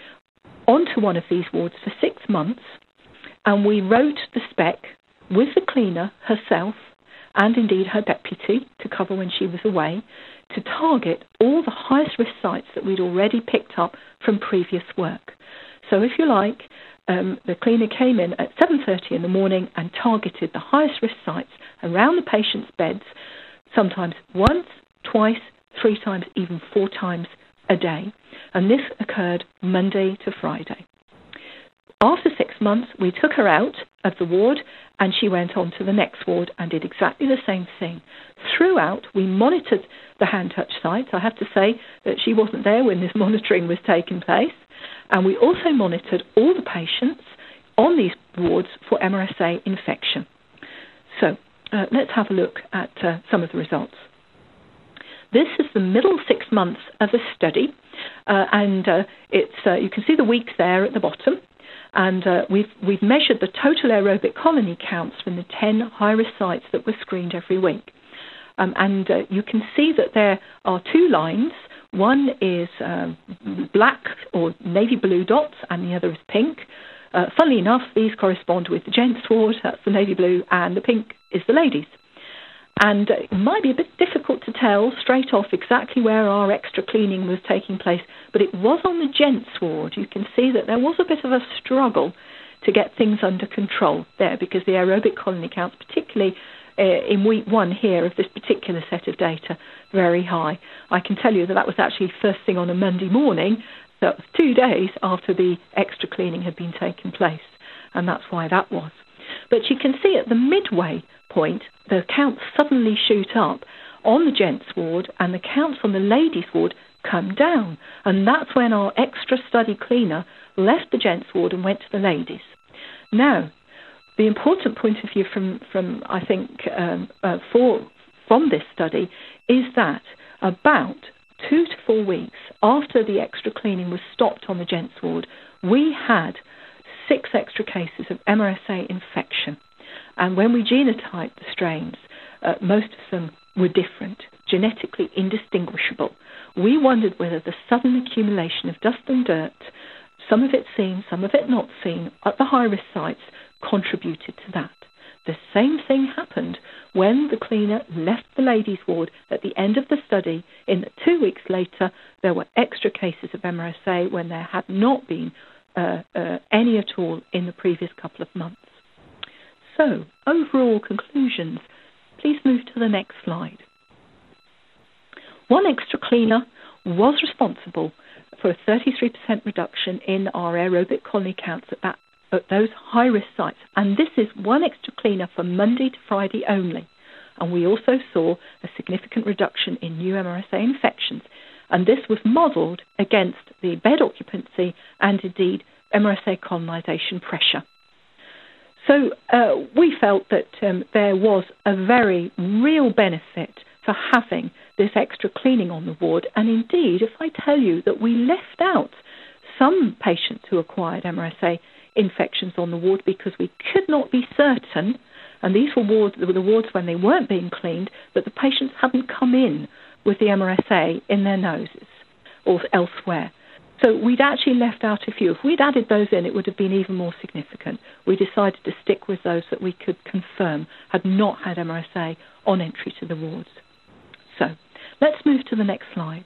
onto one of these wards for 6 months, and we wrote the spec with the cleaner herself and indeed her deputy to cover when she was away, to target all the highest risk sites that we'd already picked up from previous work. So if you like, the cleaner came in at 7:30 in the morning and targeted the highest risk sites around the patient's beds, sometimes once, twice, 3 times, even 4 times a day. And this occurred Monday to Friday. After 6 months, we took her out of the ward and she went on to the next ward and did exactly the same thing. Throughout, we monitored the hand-touch sites. I have to say that she wasn't there when this monitoring was taking place. And we also monitored all the patients on these wards for MRSA infection. So let's have a look at some of the results. This is the middle 6 months of the study, and you can see the weeks there at the bottom. And we've measured the total aerobic colony counts from the 10 high-risk sites that were screened every week. And you can see that there are 2 lines. One is black or navy blue dots, and the other is pink. Funnily enough, these correspond with the gents ward. That's the navy blue, and the pink is the ladies. And it might be a bit difficult to tell straight off exactly where our extra cleaning was taking place, but it was on the gents ward. You can see that there was a bit of a struggle to get things under control there, because the aerobic colony counts, particularly in week 1 here of this particular set of data, very high. I can tell you that was actually first thing on a Monday morning, so it was 2 days after the extra cleaning had been taking place, and that's why that was. But you can see at the midway point, the counts suddenly shoot up on the gents ward, and the counts on the ladies ward come down. And that's when our extra study cleaner left the gents ward and went to the ladies. Now, the important point of view from I think, from this study is that about 2 to 4 weeks after the extra cleaning was stopped on the gents ward, we had 6 extra cases of MRSA infection. And when we genotyped the strains, most of them were different, genetically indistinguishable. We wondered whether the sudden accumulation of dust and dirt, some of it seen, some of it not seen, at the high-risk sites contributed to that. The same thing happened when the cleaner left the ladies' ward at the end of the study. In 2 weeks later, there were extra cases of MRSA when there had not been any at all in the previous couple of months. So, overall conclusions. Please move to the next slide. One extra cleaner was responsible for a 33% reduction in our aerobic colony counts at those high-risk sites. And this is one extra cleaner for Monday to Friday only. And we also saw a significant reduction in new MRSA infections. And this was modelled against the bed occupancy and indeed MRSA colonisation pressure. So we felt that there was a very real benefit for having this extra cleaning on the ward. And indeed, if I tell you that we left out some patients who acquired MRSA infections on the ward because we could not be certain, and these were the wards when they weren't being cleaned, that the patients hadn't come in with the MRSA in their noses or elsewhere. So we'd actually left out a few. If we'd added those in, it would have been even more significant. We decided to stick with those that we could confirm had not had MRSA on entry to the wards. So let's move to the next slide.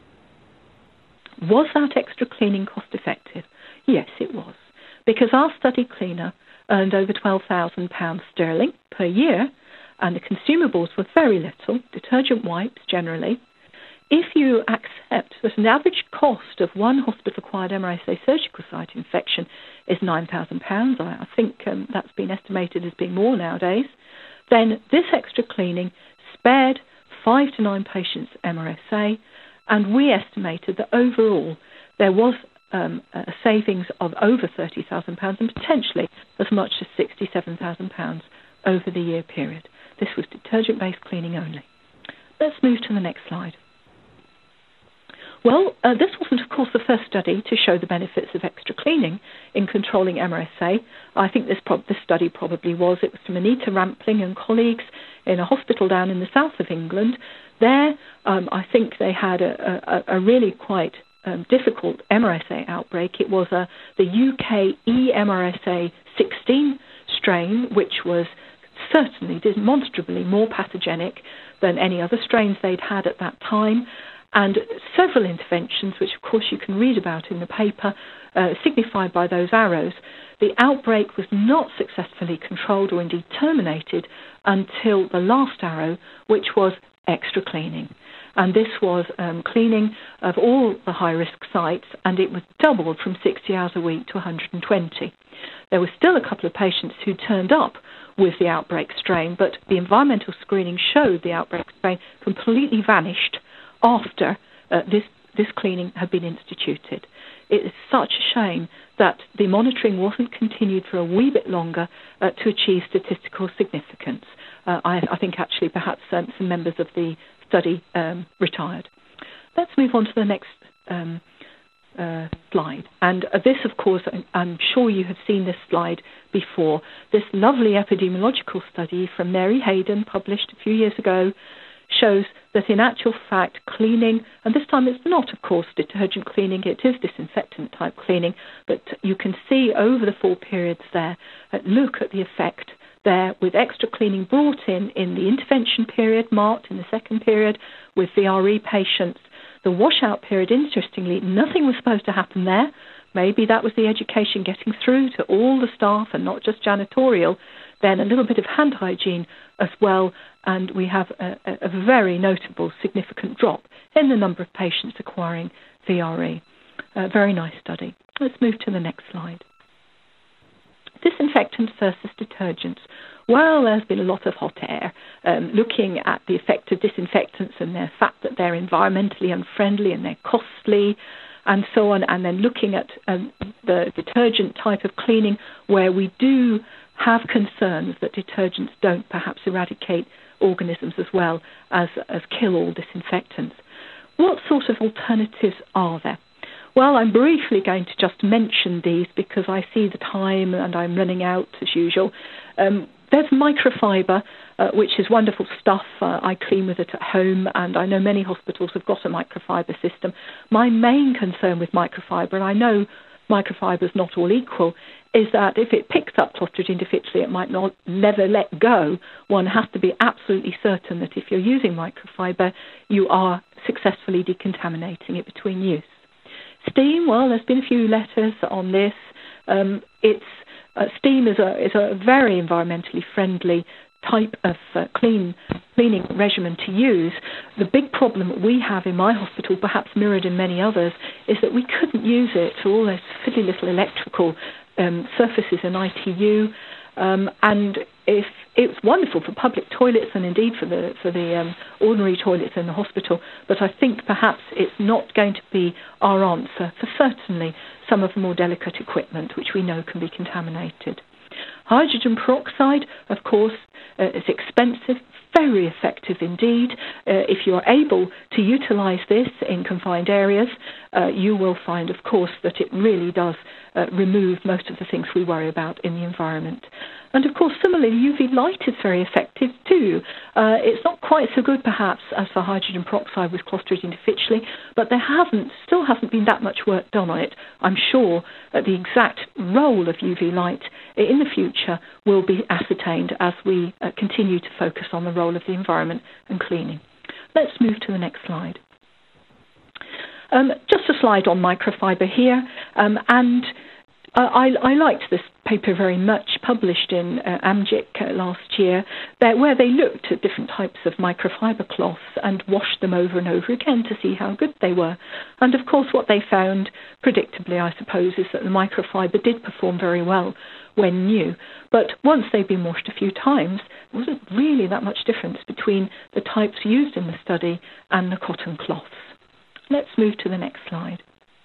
Was that extra cleaning cost effective? Yes, it was, because our study cleaner earned over £12,000 sterling per year, and the consumables were very little, detergent wipes generally. If you accept that an average cost of one hospital-acquired MRSA surgical site infection is £9,000, I think that's been estimated as being more nowadays, then this extra cleaning spared 5 to 9 patients MRSA, and we estimated that overall there was a savings of over £30,000 and potentially as much as £67,000 over the year period. This was detergent-based cleaning only. Let's move to the next slide. Well, this wasn't, of course, the first study to show the benefits of extra cleaning in controlling MRSA. I think this study probably was. It was from Anita Rampling and colleagues in a hospital down in the south of England. There, I think they had a really quite difficult MRSA outbreak. It was the UK eMRSA 16 strain, which was certainly demonstrably more pathogenic than any other strains they'd had at that time. And several interventions, which of course you can read about in the paper, signified by those arrows. The outbreak was not successfully controlled or indeed terminated until the last arrow, which was extra cleaning. And this was cleaning of all the high-risk sites, and it was doubled from 60 hours a week to 120. There were still a couple of patients who turned up with the outbreak strain, but the environmental screening showed the outbreak strain completely vanished after this cleaning had been instituted. It is such a shame that the monitoring wasn't continued for a wee bit longer to achieve statistical significance. I think actually perhaps some members of the study retired. Let's move on to the next slide. And this, of course, I'm sure you have seen this slide before. This lovely epidemiological study from Mary Hayden, published a few years ago, shows that in actual fact cleaning, and this time it's not of course detergent cleaning, it is disinfectant type cleaning, but you can see over the 4 periods there, look at the effect there with extra cleaning brought in the intervention period, marked in the second period with VRE patients. The washout period, interestingly, nothing was supposed to happen there. Maybe that was the education getting through to all the staff and not just janitorial. Then a little bit of hand hygiene as well, and we have a very notable, significant drop in the number of patients acquiring VRE. Very nice study. Let's move to the next slide. Disinfectants versus detergents. Well, there's been a lot of hot air looking at the effect of disinfectants and their fact that they're environmentally unfriendly and they're costly and so on, and then looking at the detergent type of cleaning where we do have concerns that detergents don't perhaps eradicate organisms as well as kill all disinfectants. What sort of alternatives are there? Well, I'm briefly going to just mention these because I see the time and I'm running out as usual. There's microfiber, which is wonderful stuff. I clean with it at home, and I know many hospitals have got a microfiber system. My main concern with microfiber, and I know microfiber is not all equal, is that if it picks up Clostridium difficile, it might not never let go. One has to be absolutely certain that if you're using microfiber, you are successfully decontaminating it between use. Steam, well, there's been a few letters on this. Steam is a very environmentally friendly type of cleaning regimen to use. The big problem that we have in my hospital, perhaps mirrored in many others, is that we couldn't use it for all those fiddly little electrical surfaces in ITU, and if it's wonderful for public toilets and indeed for the ordinary toilets in the hospital, but I think perhaps it's not going to be our answer for certainly some of the more delicate equipment which we know can be contaminated. Hydrogen peroxide, of course, is expensive, very effective indeed. If you are able to utilise this in confined areas, you will find, of course, that it really does remove most of the things we worry about in the environment. And of course, similarly, UV light is very effective too. It's not quite so good, perhaps, as for hydrogen peroxide with Clostridium difficile, but there still hasn't been that much work done on it. I'm sure that the exact role of UV light in the future will be ascertained as we continue to focus on the role of the environment and cleaning. Let's move to the next slide. Just a slide on microfiber here, and I liked this paper very much, published in AMGIC last year, where they looked at different types of microfiber cloths and washed them over and over again to see how good they were. And of course what they found, predictably I suppose, is that the microfiber did perform very well when new. But once they'd been washed a few times, there wasn't really that much difference between the types used in the study and the cotton cloths. Let's move to the next slide.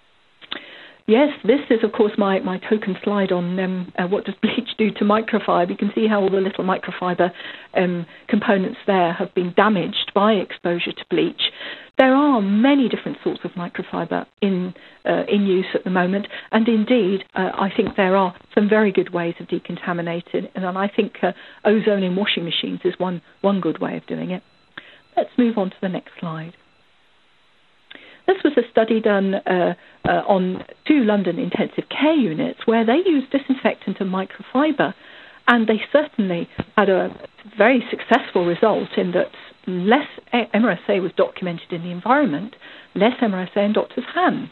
Yes, this is, of course, my token slide on what does bleach do to microfiber. You can see how all the little microfiber components there have been damaged by exposure to bleach. There are many different sorts of microfiber in use at the moment, and indeed, I think there are some very good ways of decontaminating, and I think ozone in washing machines is one good way of doing it. Let's move on to the next slide. This was a study done on 2 London intensive care units where they used disinfectant and microfiber, and they certainly had a very successful result in that less MRSA was documented in the environment, less MRSA in doctors' hands.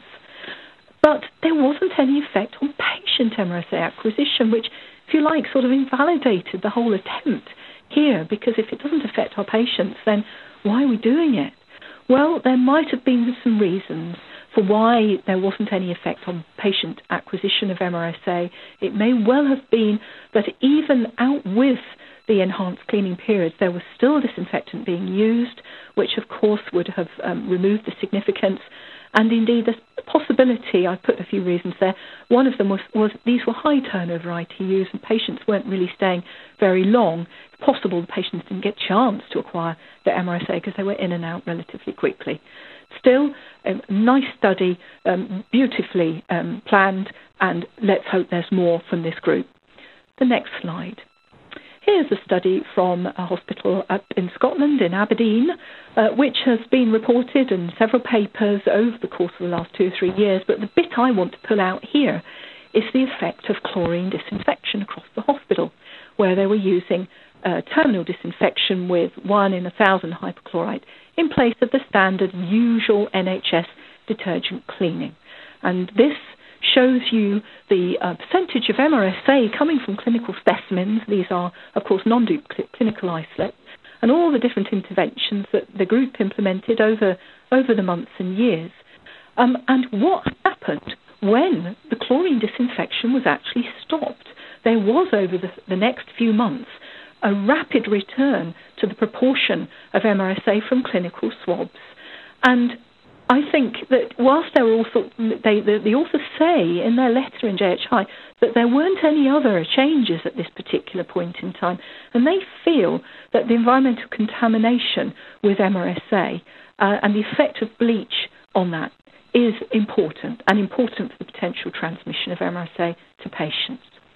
But there wasn't any effect on patient MRSA acquisition, which, if you like, sort of invalidated the whole attempt here, because if it doesn't affect our patients, then why are we doing it? Well, there might have been some reasons for why there wasn't any effect on patient acquisition of MRSA. It may well have been that even out with the enhanced cleaning periods, there was still disinfectant being used, which of course would have removed the significance. And indeed, there's a possibility, I put a few reasons there. One of them was these were high turnover ITUs and patients weren't really staying very long. It's possible the patients didn't get a chance to acquire the MRSA because they were in and out relatively quickly. Still, a nice study, beautifully planned, and let's hope there's more from this group. The next slide. Here's a study from a hospital up in Scotland, in Aberdeen, which has been reported in several papers over the course of the last 2 or 3 years, but the bit I want to pull out here is the effect of chlorine disinfection across the hospital, where they were using terminal disinfection with 1 in 1,000 hypochlorite in place of the standard usual NHS detergent cleaning. And this shows you the percentage of MRSA coming from clinical specimens. These are, of course, non-duplicate clinical isolates, and all the different interventions that the group implemented over the months and years. And what happened when the chlorine disinfection was actually stopped? There was, over the next few months, a rapid return to the proportion of MRSA from clinical swabs. And I think that whilst there were also, the authors say in their letter in JHI that there weren't any other changes at this particular point in time, and they feel that the environmental contamination with MRSA and the effect of bleach on that is important, and important for the potential transmission of MRSA to patients.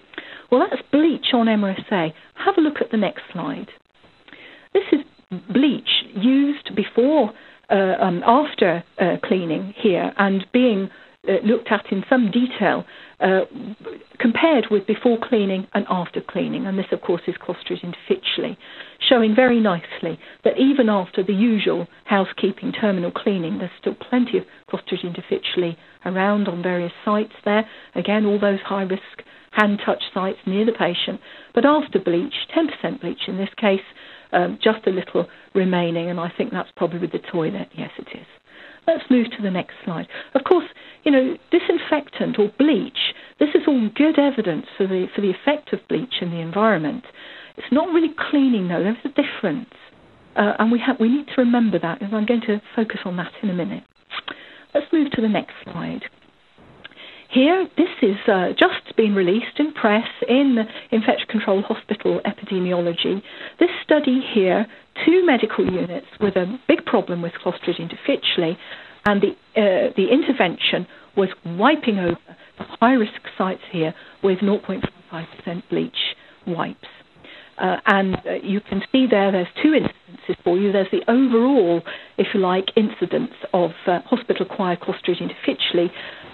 Well, that's bleach on MRSA. Have a look at the next slide. This is bleach used before, after cleaning here, and being looked at in some detail compared with before cleaning and after cleaning. And this, of course, is Clostridium difficile, showing very nicely that even after the usual housekeeping terminal cleaning, there's still plenty of Clostridium difficile around on various sites there. Again, all those high-risk hand-touch sites near the patient. But after bleach, 10% bleach in this case, just a little remaining, and I think that's probably the toilet. Yes, it is. Let's move to the next slide. Of course, disinfectant or bleach, this is all good evidence for the effect of bleach in the environment. It's not really cleaning, though. There's a difference. And we need to remember that, and I'm going to focus on that in a minute. Let's move to the next slide. Here, this is just been released in press in Infection Control Hospital Epidemiology. This study here, 2 medical units with a big problem with Clostridium difficile, and the intervention was wiping over the high-risk sites here with 0.55% bleach wipes. And you can see there's 2 instances for you. There's the overall, if you like, incidence of hospital-acquired Clostridium difficile,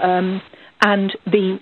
and then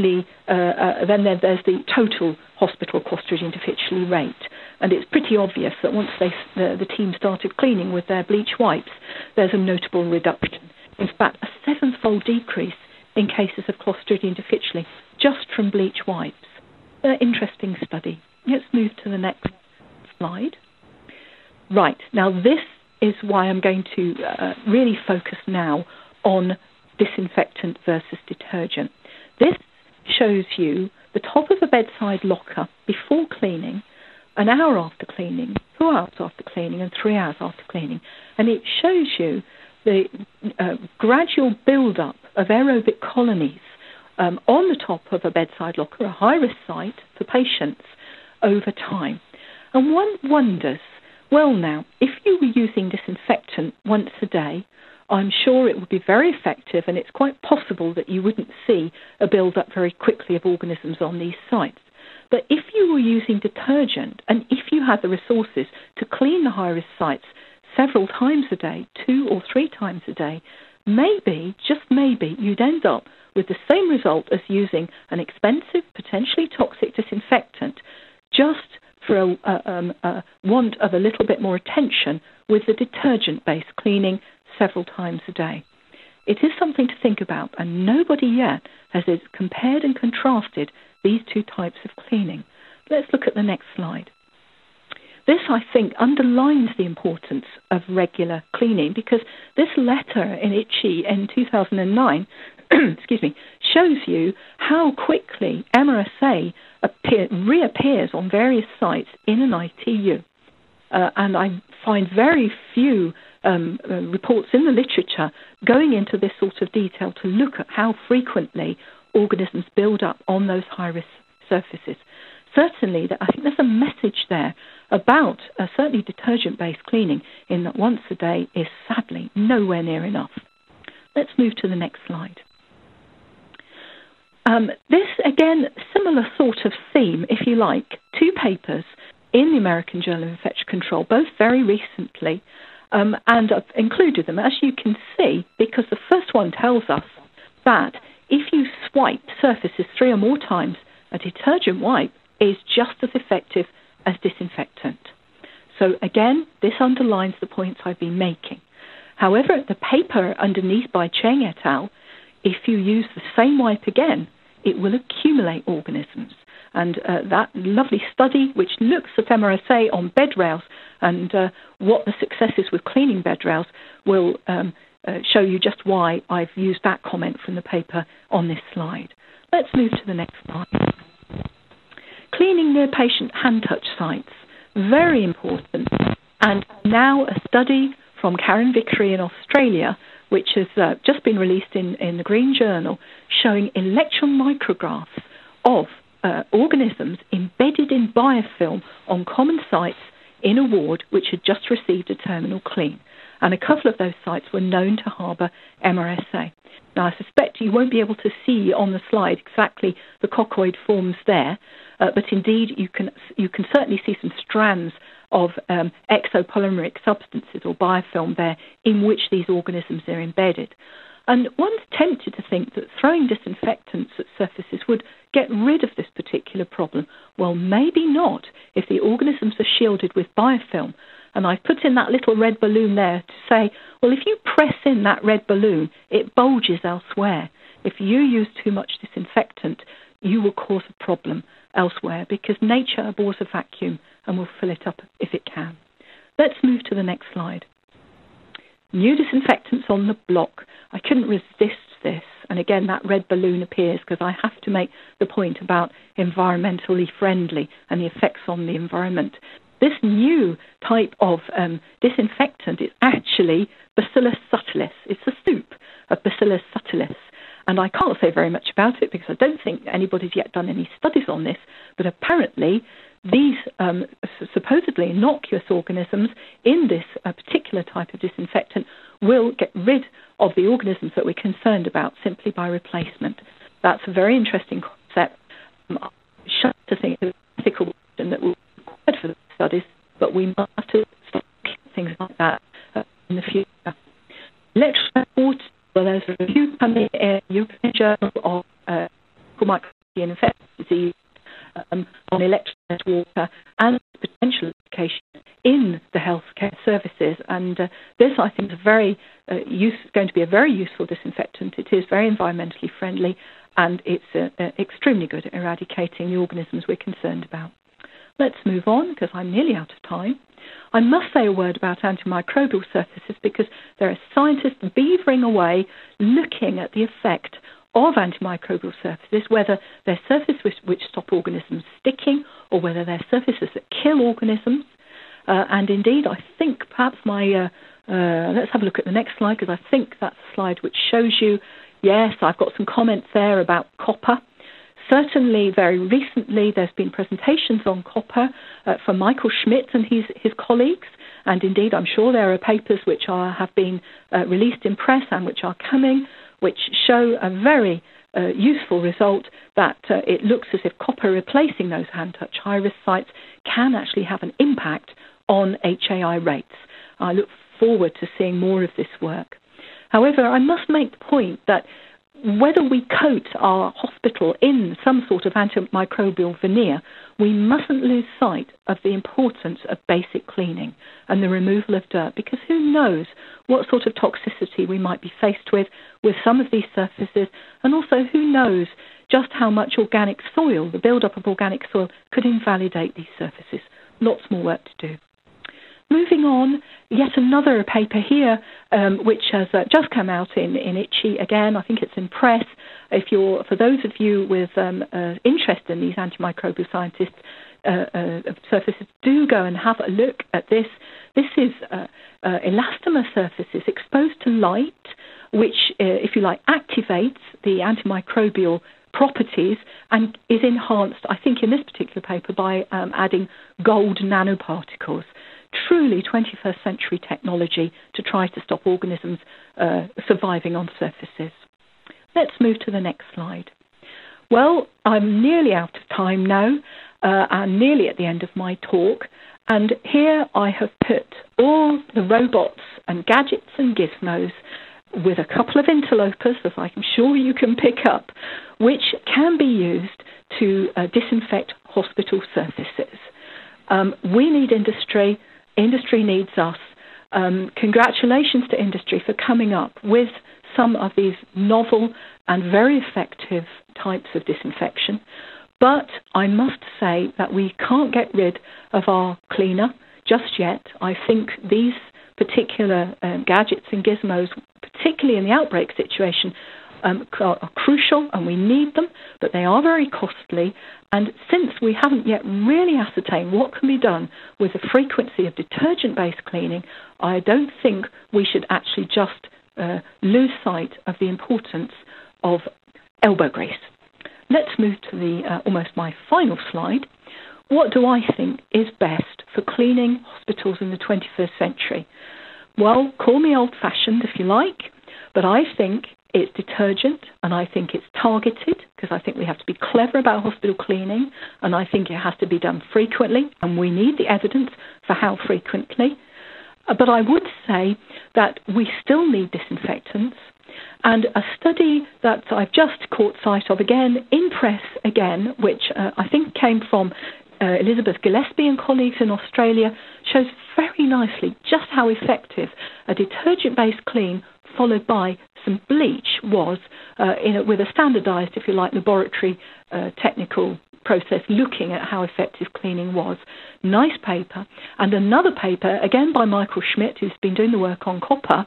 there's the total hospital Clostridium difficile rate. And it's pretty obvious that once the team started cleaning with their bleach wipes, there's a notable reduction. In fact, a 7-fold decrease in cases of Clostridium difficile just from bleach wipes. Interesting study. Let's move to the next slide. Right, now this is why I'm going to really focus now on disinfectant versus detergent. This shows you the top of a bedside locker before cleaning, an hour after cleaning, 2 hours after cleaning, and 3 hours after cleaning. And it shows you the gradual build-up of aerobic colonies on the top of a bedside locker, a high-risk site for patients, over time. And one wonders, well now, if you were using disinfectant once a day, I'm sure it would be very effective, and it's quite possible that you wouldn't see a build-up very quickly of organisms on these sites. But if you were using detergent, and if you had the resources to clean the high-risk sites several times a day, 2 or 3 times a day, maybe, just maybe, you'd end up with the same result as using an expensive, potentially toxic disinfectant, just for a want of a little bit more attention with the detergent-based cleaning several times a day. It is something to think about, and nobody yet has compared and contrasted these 2 types of cleaning. Let's look at the next slide. This, I think, underlines the importance of regular cleaning, because this letter in Itchy in 2009 shows you how quickly MRSA reappears on various sites in an ITU. And I find very few reports in the literature going into this sort of detail to look at how frequently organisms build up on those high-risk surfaces. Certainly, I think there's a message there about certainly detergent-based cleaning in that once a day is sadly nowhere near enough. Let's move to the next slide. This, again, similar sort of theme, if you like, 2 papers in the American Journal of Infection Control, both very recently, and I've included them, as you can see, because the first one tells us that if you swipe surfaces 3 or more times, a detergent wipe is just as effective as disinfectant. So again, this underlines the points I've been making. However, the paper underneath by Cheng et al., if you use the same wipe again, it will accumulate organisms. And that lovely study, which looks at MRSA on bed rails and what the success is with cleaning bed rails, will show you just why I've used that comment from the paper on this slide. Let's move to the next slide. Cleaning near patient hand-touch sites, very important. And now a study from Karen Vickery in Australia, which has just been released in the Green Journal, showing electron micrographs of organisms embedded in biofilm on common sites in a ward which had just received a terminal clean. And a couple of those sites were known to harbour MRSA. Now, I suspect you won't be able to see on the slide exactly the coccoid forms there, but indeed you can certainly see some strands of exopolymeric substances or biofilm there in which these organisms are embedded. And one's tempted to think that throwing disinfectants at surfaces would get rid of this particular problem. Well, maybe not if the organisms are shielded with biofilm. And I've put in that little red balloon there to say, well, if you press in that red balloon, it bulges elsewhere. If you use too much disinfectant, you will cause a problem elsewhere because nature abhors a vacuum and will fill it up if it can. Let's move to the next slide. New disinfectants on the block. I couldn't resist this. And again, that red balloon appears because I have to make the point about environmentally friendly and the effects on the environment. This new type of disinfectant is actually Bacillus subtilis. It's a soup of Bacillus subtilis. And I can't say very much about it because I don't think anybody's yet done any studies on this, but apparently these supposedly innocuous organisms in this particular type of disinfectant will get rid of the organisms that we're concerned about simply by replacement. That's a very interesting concept. I'm shocked to think it's an ethical question that will be required for the studies, but we must stop things like that in the future. Electrolyte water. Well, there's a review coming in the European Journal of Microbial and Infectious Disease on electrolyte water and potential application in the healthcare services. And this, I think, is going to be a very useful disinfectant. It is very environmentally friendly, and it's extremely good at eradicating the organisms we're concerned about. Let's move on, because I'm nearly out of time. I must say a word about antimicrobial surfaces because there are scientists beavering away looking at the effect of antimicrobial surfaces, whether they're surfaces which stop organisms sticking or whether they're surfaces that kill organisms. And indeed, I think perhaps let's have a look at the next slide because I think that's the slide which shows you, yes, I've got some comments there about copper. Certainly, very recently, there's been presentations on copper from Michael Schmidt and his colleagues, and indeed, I'm sure there are papers which have been released in press and which are coming, which show a very useful result that it looks as if copper replacing those hand-touch high-risk sites can actually have an impact on HAI rates. I look forward to seeing more of this work. However, I must make the point that whether we coat our hospital in some sort of antimicrobial veneer, we mustn't lose sight of the importance of basic cleaning and the removal of dirt, because who knows what sort of toxicity we might be faced with some of these surfaces, and also who knows just how much organic soil, the build-up of organic soil, could invalidate these surfaces. Lots more work to do. Moving on, yet another paper here, which has just come out in ITCHE. Again, I think it's in press. For those of you with interest in these antimicrobial scientists surfaces, do go and have a look at this. This is elastomer surfaces exposed to light, which, if you like, activates the antimicrobial properties and is enhanced, I think, in this particular paper by adding gold nanoparticles. Truly 21st century technology to try to stop organisms surviving on surfaces. Let's move to the next slide. Well, I'm nearly out of time now and nearly at the end of my talk. And here I have put all the robots and gadgets and gizmos with a couple of interlopers, as I'm sure you can pick up, which can be used to disinfect hospital surfaces. We need industry. Industry needs us. Congratulations to industry for coming up with some of these novel and very effective types of disinfection. But I must say that we can't get rid of our cleaner just yet. I think these particular gadgets and gizmos, particularly in the outbreak situation, are crucial and we need them, but they are very costly. And since we haven't yet really ascertained what can be done with the frequency of detergent-based cleaning, I don't think we should actually just lose sight of the importance of elbow grease. Let's move to the almost my final slide. What do I think is best for cleaning hospitals in the 21st century? Well, call me old-fashioned if you like, but I think it's detergent, and I think it's targeted, because I think we have to be clever about hospital cleaning, and I think it has to be done frequently, and we need the evidence for how frequently. But I would say that we still need disinfectants, and a study that I've just caught sight of again, in press again, which I think came from Elizabeth Gillespie and colleagues in Australia, shows very nicely just how effective a detergent-based clean followed by some bleach was with a standardised, if you like, laboratory technical process looking at how effective cleaning was. Nice paper. And another paper, again by Michael Schmidt, who's been doing the work on copper.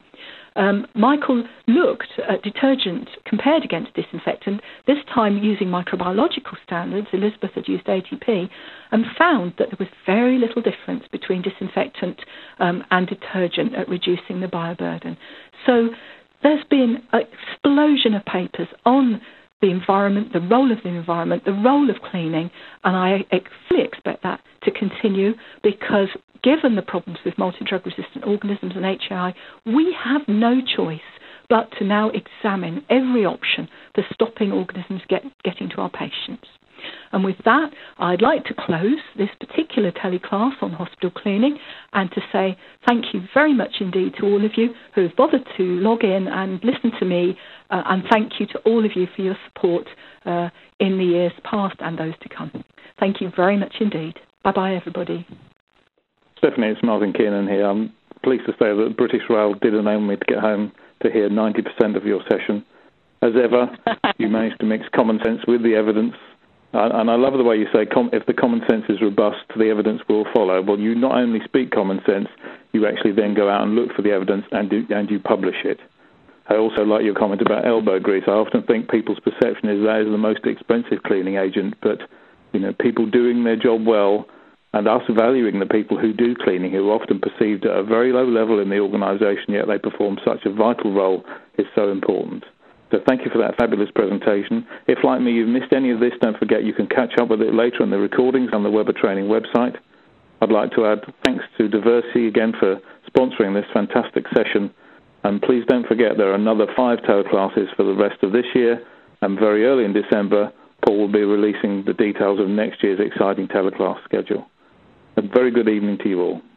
Michael looked at detergent compared against disinfectant, this time using microbiological standards. Elizabeth had used ATP, and found that there was very little difference between disinfectant and detergent at reducing the bioburden. So there's been an explosion of papers on the environment, the role of the environment, the role of cleaning, and I fully expect that to continue, because given the problems with multi-drug resistant organisms and HAI, we have no choice but to now examine every option for stopping organisms getting to our patients. And with that, I'd like to close this particular teleclass on hospital cleaning and to say thank you very much indeed to all of you who have bothered to log in and listen to me, and thank you to all of you for your support in the years past and those to come. Thank you very much indeed. Bye-bye, everybody. Stephanie, it's Martin Kiernan here. I'm pleased to say that British Rail did enable me to get home to hear 90% of your session. As ever, you managed to mix common sense with the evidence. And I love the way you say, if the common sense is robust, the evidence will follow. Well, you not only speak common sense, you actually then go out and look for the evidence and you publish it. I also like your comment about elbow grease. I often think people's perception is that is the most expensive cleaning agent, but people doing their job well and us valuing the people who do cleaning, who are often perceived at a very low level in the organisation, yet they perform such a vital role, is so important. So thank you for that fabulous presentation. If, like me, you've missed any of this, don't forget you can catch up with it later on the recordings on the Weber Training website. I'd like to add thanks to Diversey again for sponsoring this fantastic session. And please don't forget there are another 5 teleclasses for the rest of this year. And very early in December, Paul will be releasing the details of next year's exciting teleclass schedule. A very good evening to you all.